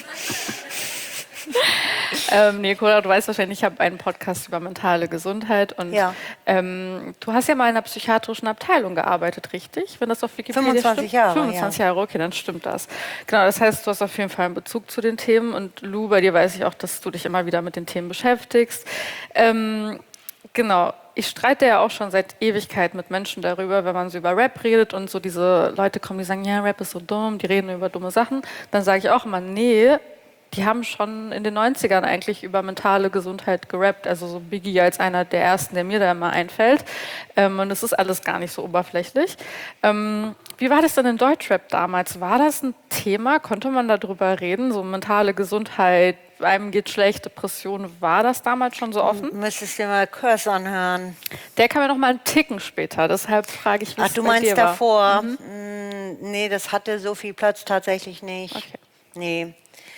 Nee, Cora, du weißt wahrscheinlich, ich habe einen Podcast über mentale Gesundheit und Ja. Du hast ja mal in einer psychiatrischen Abteilung gearbeitet, richtig? Wenn das auf Wikipedia 25 stimmt? Jahre, 25 Jahre, okay, dann stimmt das. Genau, das heißt, du hast auf jeden Fall einen Bezug zu den Themen und Lou, bei dir weiß ich auch, dass du dich immer wieder mit den Themen beschäftigst. Genau, ich streite ja auch schon seit Ewigkeit mit Menschen darüber, wenn man so über Rap redet und so diese Leute kommen, die sagen, ja, Rap ist so dumm, die reden über dumme Sachen, dann sage ich auch immer, nee, die haben schon in den 90ern eigentlich über mentale Gesundheit gerappt, also so Biggie als einer der ersten, der mir da immer einfällt. Und es ist alles gar nicht so oberflächlich. Wie war das denn in Deutschrap damals? War das ein Thema? Konnte man darüber reden? So mentale Gesundheit, einem geht schlecht, Depression, war das damals schon so offen? Müsstest dir mal Curse anhören. Der kam ja noch mal einen Ticken später, deshalb frage ich, wie Ach, es du bei meinst dir war. davor? Nee, das hatte so viel Platz tatsächlich nicht. Okay. Nee.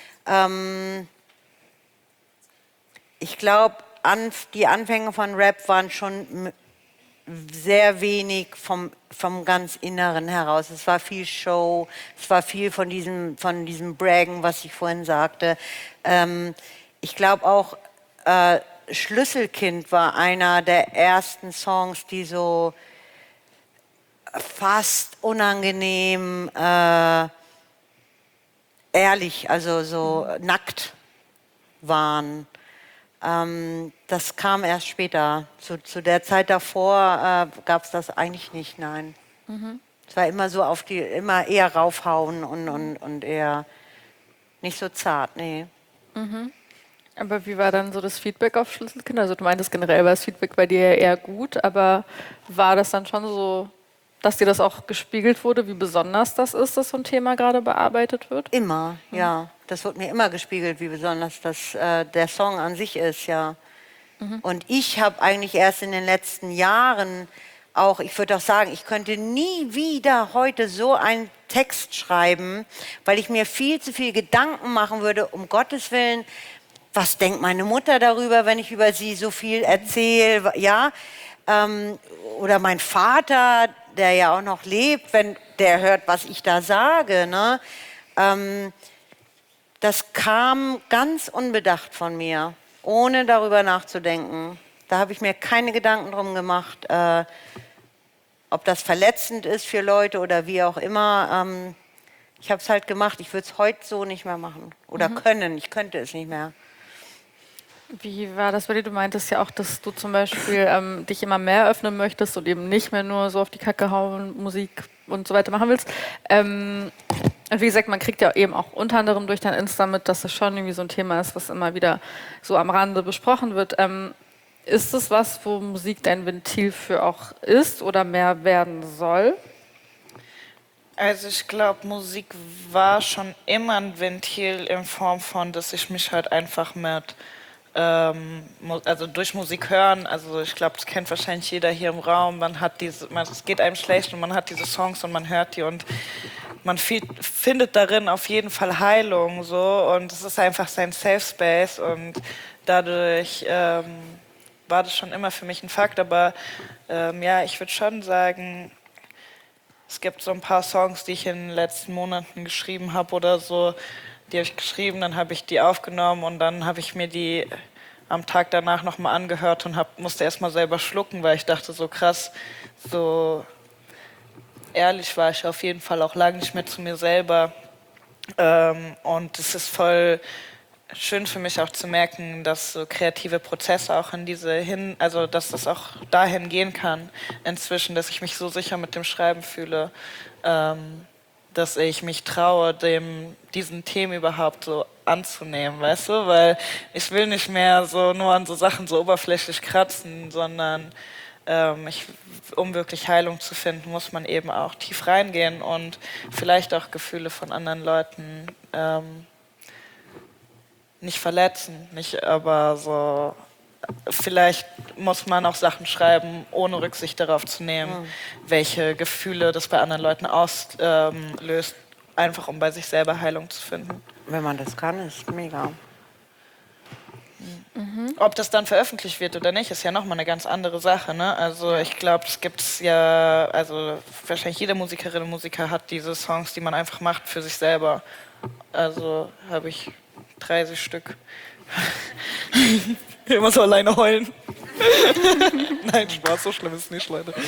Ich glaube, die Anfänge von Rap waren schon sehr wenig vom ganz Inneren heraus. Es war viel Show, es war viel von diesem Braggen, was ich vorhin sagte. Ich glaube auch, Schlüsselkind war einer der ersten Songs, die so fast unangenehm ehrlich, also so nackt waren. Das kam erst später. Zu der Zeit davor gab es das eigentlich nicht, nein. Es war immer so immer eher raufhauen und eher nicht so zart, nee. Aber wie war dann so das Feedback auf Schlüsselkind? Also du meintest generell war das Feedback bei dir ja eher gut, aber war das dann schon so, dass dir das auch gespiegelt wurde, wie besonders das ist, dass so ein Thema gerade bearbeitet wird? Immer, ja. Das wird mir immer gespiegelt, wie besonders der Song an sich ist, ja. Und ich habe eigentlich erst in den letzten Jahren auch, ich würde auch sagen, ich könnte nie wieder heute so einen Text schreiben, weil ich mir viel zu viel Gedanken machen würde, um Gottes Willen, was denkt meine Mutter darüber, wenn ich über sie so viel erzähle, ja? Oder mein Vater, der ja auch noch lebt, wenn der hört, was ich da sage, ne? Das kam ganz unbedacht von mir, ohne darüber nachzudenken. Da habe ich mir keine Gedanken drum gemacht, ob das verletzend ist für Leute oder wie auch immer. Ich habe es halt gemacht. Ich würde es heute so nicht mehr machen. Oder können. Ich könnte es nicht mehr. Wie war das bei dir? Du meintest ja auch, dass du zum Beispiel dich immer mehr öffnen möchtest und eben nicht mehr nur so auf die Kacke hauen, Musik und so weiter machen willst. Und wie gesagt, man kriegt ja eben auch unter anderem durch dein Insta mit, dass es schon irgendwie so ein Thema ist, was immer wieder so am Rande besprochen wird. Ist es was, wo Musik dein Ventil für auch ist oder mehr werden soll? Also ich glaube, Musik war schon immer ein Ventil in Form von, dass ich mich halt einfach mit, also durch Musik hören, also ich glaube, das kennt wahrscheinlich jeder hier im Raum, es geht einem schlecht und man hat diese Songs und man hört die und man findet darin auf jeden Fall Heilung so und es ist einfach sein Safe Space und dadurch war das schon immer für mich ein Fakt, aber ja, ich würde schon sagen, es gibt so ein paar Songs, die ich in den letzten Monaten geschrieben habe oder so, die habe ich geschrieben, dann habe ich die aufgenommen und dann habe ich mir die am Tag danach nochmal angehört und musste erstmal selber schlucken, weil ich dachte, so krass, so ehrlich war ich auf jeden Fall auch lange nicht mehr zu mir selber. Und es ist voll schön für mich auch zu merken, dass so kreative Prozesse auch also dass das auch dahin gehen kann inzwischen, dass ich mich so sicher mit dem Schreiben fühle, dass ich mich traue, diesen Themen überhaupt so anzunehmen, weißt du? Weil ich will nicht mehr so nur an so Sachen so oberflächlich kratzen, sondern um wirklich Heilung zu finden, muss man eben auch tief reingehen und vielleicht auch Gefühle von anderen Leuten nicht verletzen, aber so vielleicht muss man auch Sachen schreiben, ohne Rücksicht darauf zu nehmen, welche Gefühle das bei anderen Leuten auslöst, einfach um bei sich selber Heilung zu finden. Wenn man das kann, ist mega. Ob das dann veröffentlicht wird oder nicht, ist ja nochmal eine ganz andere Sache. Ne? Also ich glaube, es gibt ja, also wahrscheinlich jede Musikerin und Musiker hat diese Songs, die man einfach macht für sich selber. Also habe ich 30 Stück. Immer so alleine heulen. Nein, Spaß, so schlimm ist es nicht, Leute.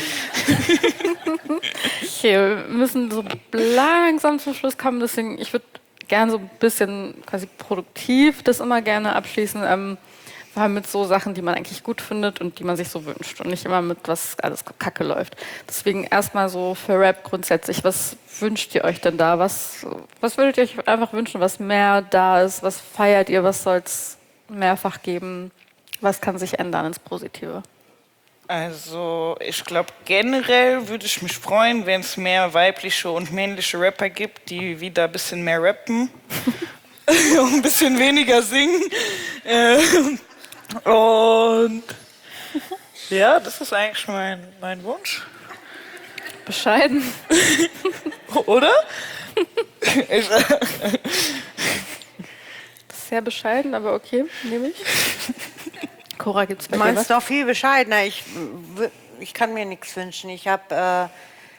Okay, wir müssen so langsam zum Schluss kommen, deswegen, ich würde gerne so ein bisschen quasi produktiv das immer gerne abschließen, vor allem mit so Sachen, die man eigentlich gut findet und die man sich so wünscht und nicht immer mit was alles kacke läuft. Deswegen erstmal so für Rap grundsätzlich, was wünscht ihr euch denn da? Was würdet ihr euch einfach wünschen, was mehr da ist? Was feiert ihr? Was soll es mehrfach geben? Was kann sich ändern ins Positive? Also ich glaube, generell würde ich mich freuen, wenn es mehr weibliche und männliche Rapper gibt, die wieder ein bisschen mehr rappen und ein bisschen weniger singen. Und ja, das ist eigentlich mein Wunsch. Bescheiden. Oder? Sehr bescheiden, aber okay, nehme ich. Cora, gibt's bei Du dir meinst was? doch viel bescheidener. Ich kann mir nichts wünschen. Ich habe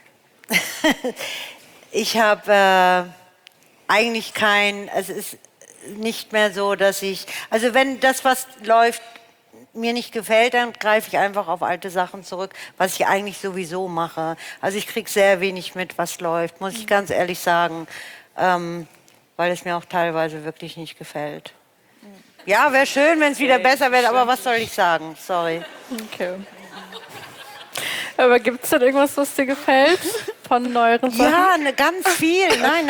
eigentlich es ist nicht mehr so, dass also wenn das, was läuft, mir nicht gefällt, dann greife ich einfach auf alte Sachen zurück, was ich eigentlich sowieso mache. Also ich kriege sehr wenig mit, was läuft, muss ich ganz ehrlich sagen, weil es mir auch teilweise wirklich nicht gefällt. Ja, wäre schön, wenn es wieder besser wäre, aber was soll ich sagen? Sorry. Okay. Aber gibt es denn irgendwas, was dir gefällt von neueren Sachen? Ja, ganz viel. Nein.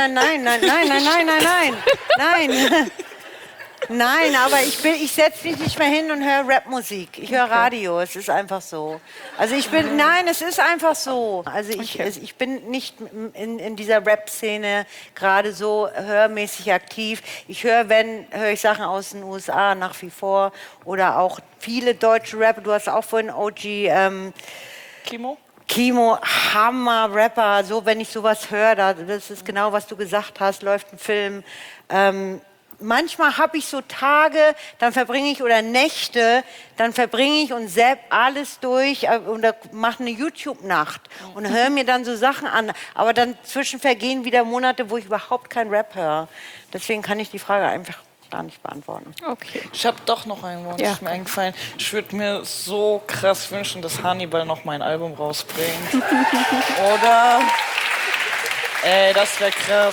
Nein, aber ich setze mich nicht mehr hin und höre Rapmusik. Ich höre Radio, es ist einfach so. Also es ist einfach so. Also ich bin nicht in dieser Rap-Szene gerade so hörmäßig aktiv. Höre ich Sachen aus den USA nach wie vor oder auch viele deutsche Rapper. Du hast auch vorhin OG Kimo, Hammer-Rapper. So, wenn ich sowas höre, das ist genau, was du gesagt hast, läuft ein Film. Manchmal habe ich so Tage, dann verbringe ich, oder Nächte, dann verbringe ich und zapp alles durch und mache eine YouTube-Nacht und höre mir dann so Sachen an. Aber dann zwischen vergehen wieder Monate, wo ich überhaupt kein Rap höre. Deswegen kann ich die Frage einfach gar nicht beantworten. Okay. Ich habe doch noch einen Wunsch, Ja. ist mir eingefallen. Ich würde mir so krass wünschen, dass Hannibal noch mal ein Album rausbringt. Oder? Ey, das wäre krass.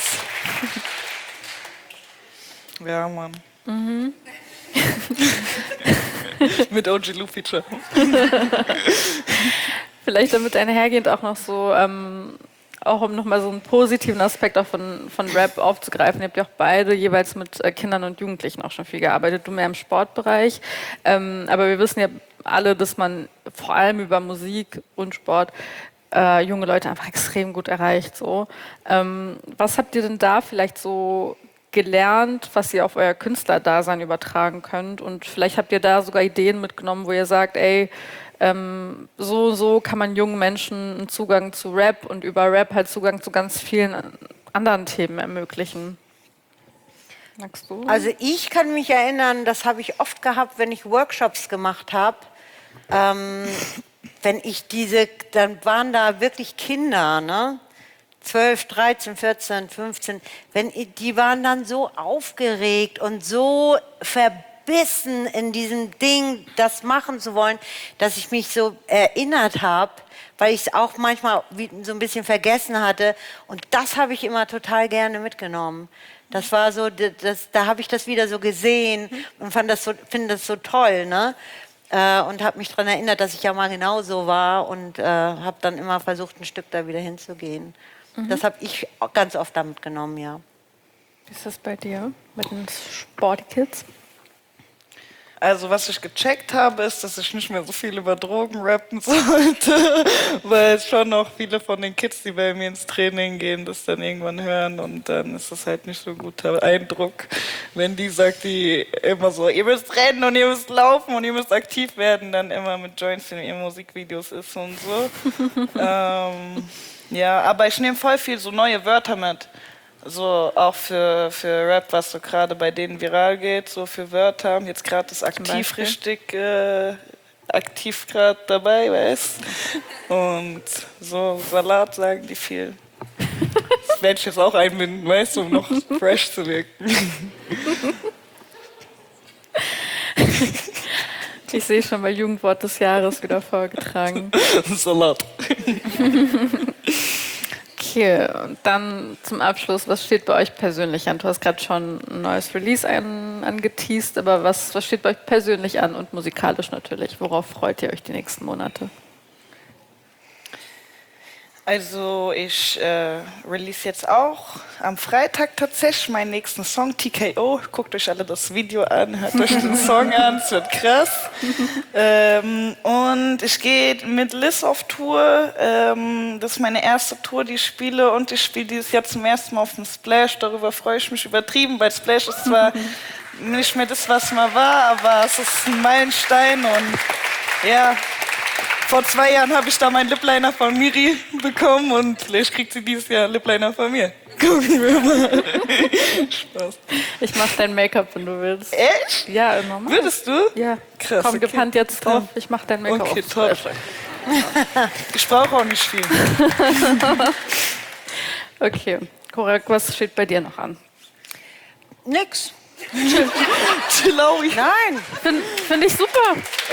Ja, Mann. Mit OG Lou Feature. Vielleicht damit einhergehend auch noch so, auch um nochmal so einen positiven Aspekt auch von Rap aufzugreifen. Ihr habt ja auch beide jeweils mit Kindern und Jugendlichen auch schon viel gearbeitet. Du mehr im Sportbereich. Aber wir wissen ja alle, dass man vor allem über Musik und Sport junge Leute einfach extrem gut erreicht. So. Was habt ihr denn da vielleicht so gelernt, was ihr auf euer Künstlerdasein übertragen könnt? Und vielleicht habt ihr da sogar Ideen mitgenommen, wo ihr sagt, ey, so kann man jungen Menschen einen Zugang zu Rap und über Rap halt Zugang zu ganz vielen anderen Themen ermöglichen? Magst du? Also ich kann mich erinnern, das habe ich oft gehabt, wenn ich Workshops gemacht habe. Dann waren da wirklich Kinder, ne? 12, 13, 14, 15. Die waren dann so aufgeregt und so verbissen in diesem Ding, das machen zu wollen, dass ich mich so erinnert habe, weil ich es auch manchmal so ein bisschen vergessen hatte. Und das habe ich immer total gerne mitgenommen. Das war so, da habe ich das wieder so gesehen und finde das so toll, ne? Und habe mich daran erinnert, dass ich ja mal genau so war und habe dann immer versucht, ein Stück da wieder hinzugehen. Das habe ich auch ganz oft damit genommen, ja. Wie ist das bei dir mit den Sportkids? Also was ich gecheckt habe, ist, dass ich nicht mehr so viel über Drogen rappen sollte, weil schon noch viele von den Kids, die bei mir ins Training gehen, das dann irgendwann hören und dann ist das halt nicht so ein guter Eindruck, wenn die sagt, die immer so, ihr müsst rennen und ihr müsst laufen und ihr müsst aktiv werden, dann immer mit Joints in ihren Musikvideos ist und so. Ja, aber ich nehme voll viel so neue Wörter mit. So auch für Rap, was so gerade bei denen viral geht, so für Wörter. Jetzt gerade ist aktiv richtig aktiv gerade dabei, weißt. Und so Salat sagen die viel. Das werde ich jetzt auch einbinden, weißt du, um noch fresh zu wirken. Ich sehe schon mal Jugendwort des Jahres wieder vorgetragen. Salat. Okay, und dann zum Abschluss, was steht bei euch persönlich an? Du hast gerade schon ein neues Release angeteased, aber was steht bei euch persönlich an und musikalisch natürlich? Worauf freut ihr euch die nächsten Monate? Also ich release jetzt auch am Freitag tatsächlich meinen nächsten Song, TKO. Guckt euch alle das Video an, hört euch den Song an, es wird krass. Und ich gehe mit Liz auf Tour. Das ist meine erste Tour, die ich spiele. Und ich spiele dieses Jahr zum ersten Mal auf dem Splash. Darüber freue ich mich übertrieben, weil Splash ist zwar nicht mehr das, was mal war, aber es ist ein Meilenstein. Und ja, vor 2 Jahren habe ich da meinen Lipliner von Miri bekommen und vielleicht kriegt sie dieses Jahr einen Lipliner von mir. Gucken wir mal. Spaß. Ich mache dein Make-up, wenn du willst. Echt? Ja, normal. Würdest du? Ja. Krass. Komm, Okay. gib Hand jetzt drauf. Ich mache dein Make-up. Okay, toll. Ich brauche auch nicht viel. Okay, Korak, was steht bei dir noch an? Nix. Chillaui. Nein. Finde ich super.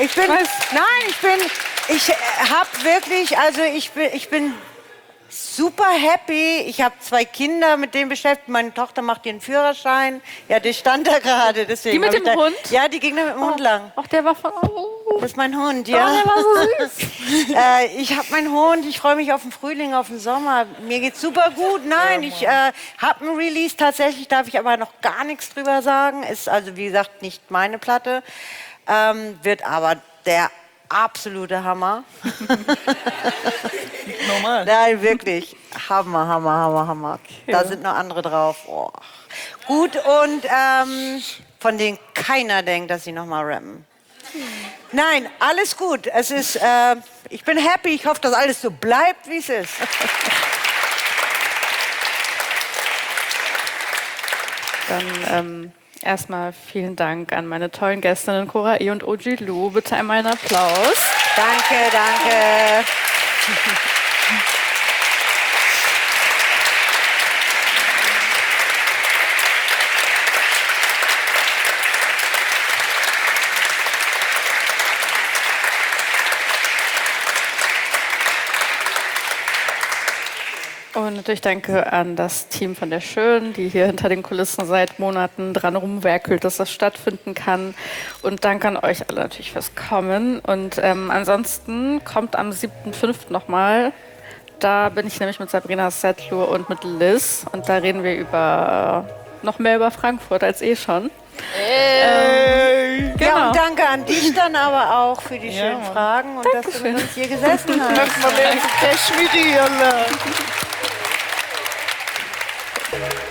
Ich habe wirklich, also ich bin super happy. Ich habe 2 Kinder, mit denen beschäftigt. Meine Tochter macht ihren Führerschein. Ja, der stand da gerade. Die mit dem Hund? Ja, die ging da mit dem Hund lang. Ach, der war von... Das ist mein Hund, ja. der war so süß. Ich habe meinen Hund, ich freue mich auf den Frühling, auf den Sommer. Mir geht's super gut. Nein, ich habe einen Release tatsächlich, darf ich aber noch gar nichts drüber sagen. Ist also, wie gesagt, nicht meine Platte. Wird aber der absolute Hammer. Normal. Nein, wirklich. Hammer. Da sind noch andere drauf. Oh. Gut, und von denen keiner denkt, dass sie noch mal rappen. Nein, alles gut. Es ist, ich bin happy. Ich hoffe, dass alles so bleibt, wie es ist. Dann erstmal vielen Dank an meine tollen Gästinnen Cora E. und OG Lou. Bitte einmal einen Applaus. Danke. Und natürlich danke an das Team von der Schön, die hier hinter den Kulissen seit Monaten dran rumwerkelt, dass das stattfinden kann. Und danke an euch alle natürlich fürs Kommen. Und ansonsten kommt am 7.5. nochmal. Da bin ich nämlich mit Sabrina Settler und mit Liz. Und da reden wir noch mehr über Frankfurt als schon. Ja, Genau. und danke an dich dann aber auch für die schönen Mann. Fragen und dass du mit uns hier gesessen hast. Lass mal lernen, Kashmiri, Allah.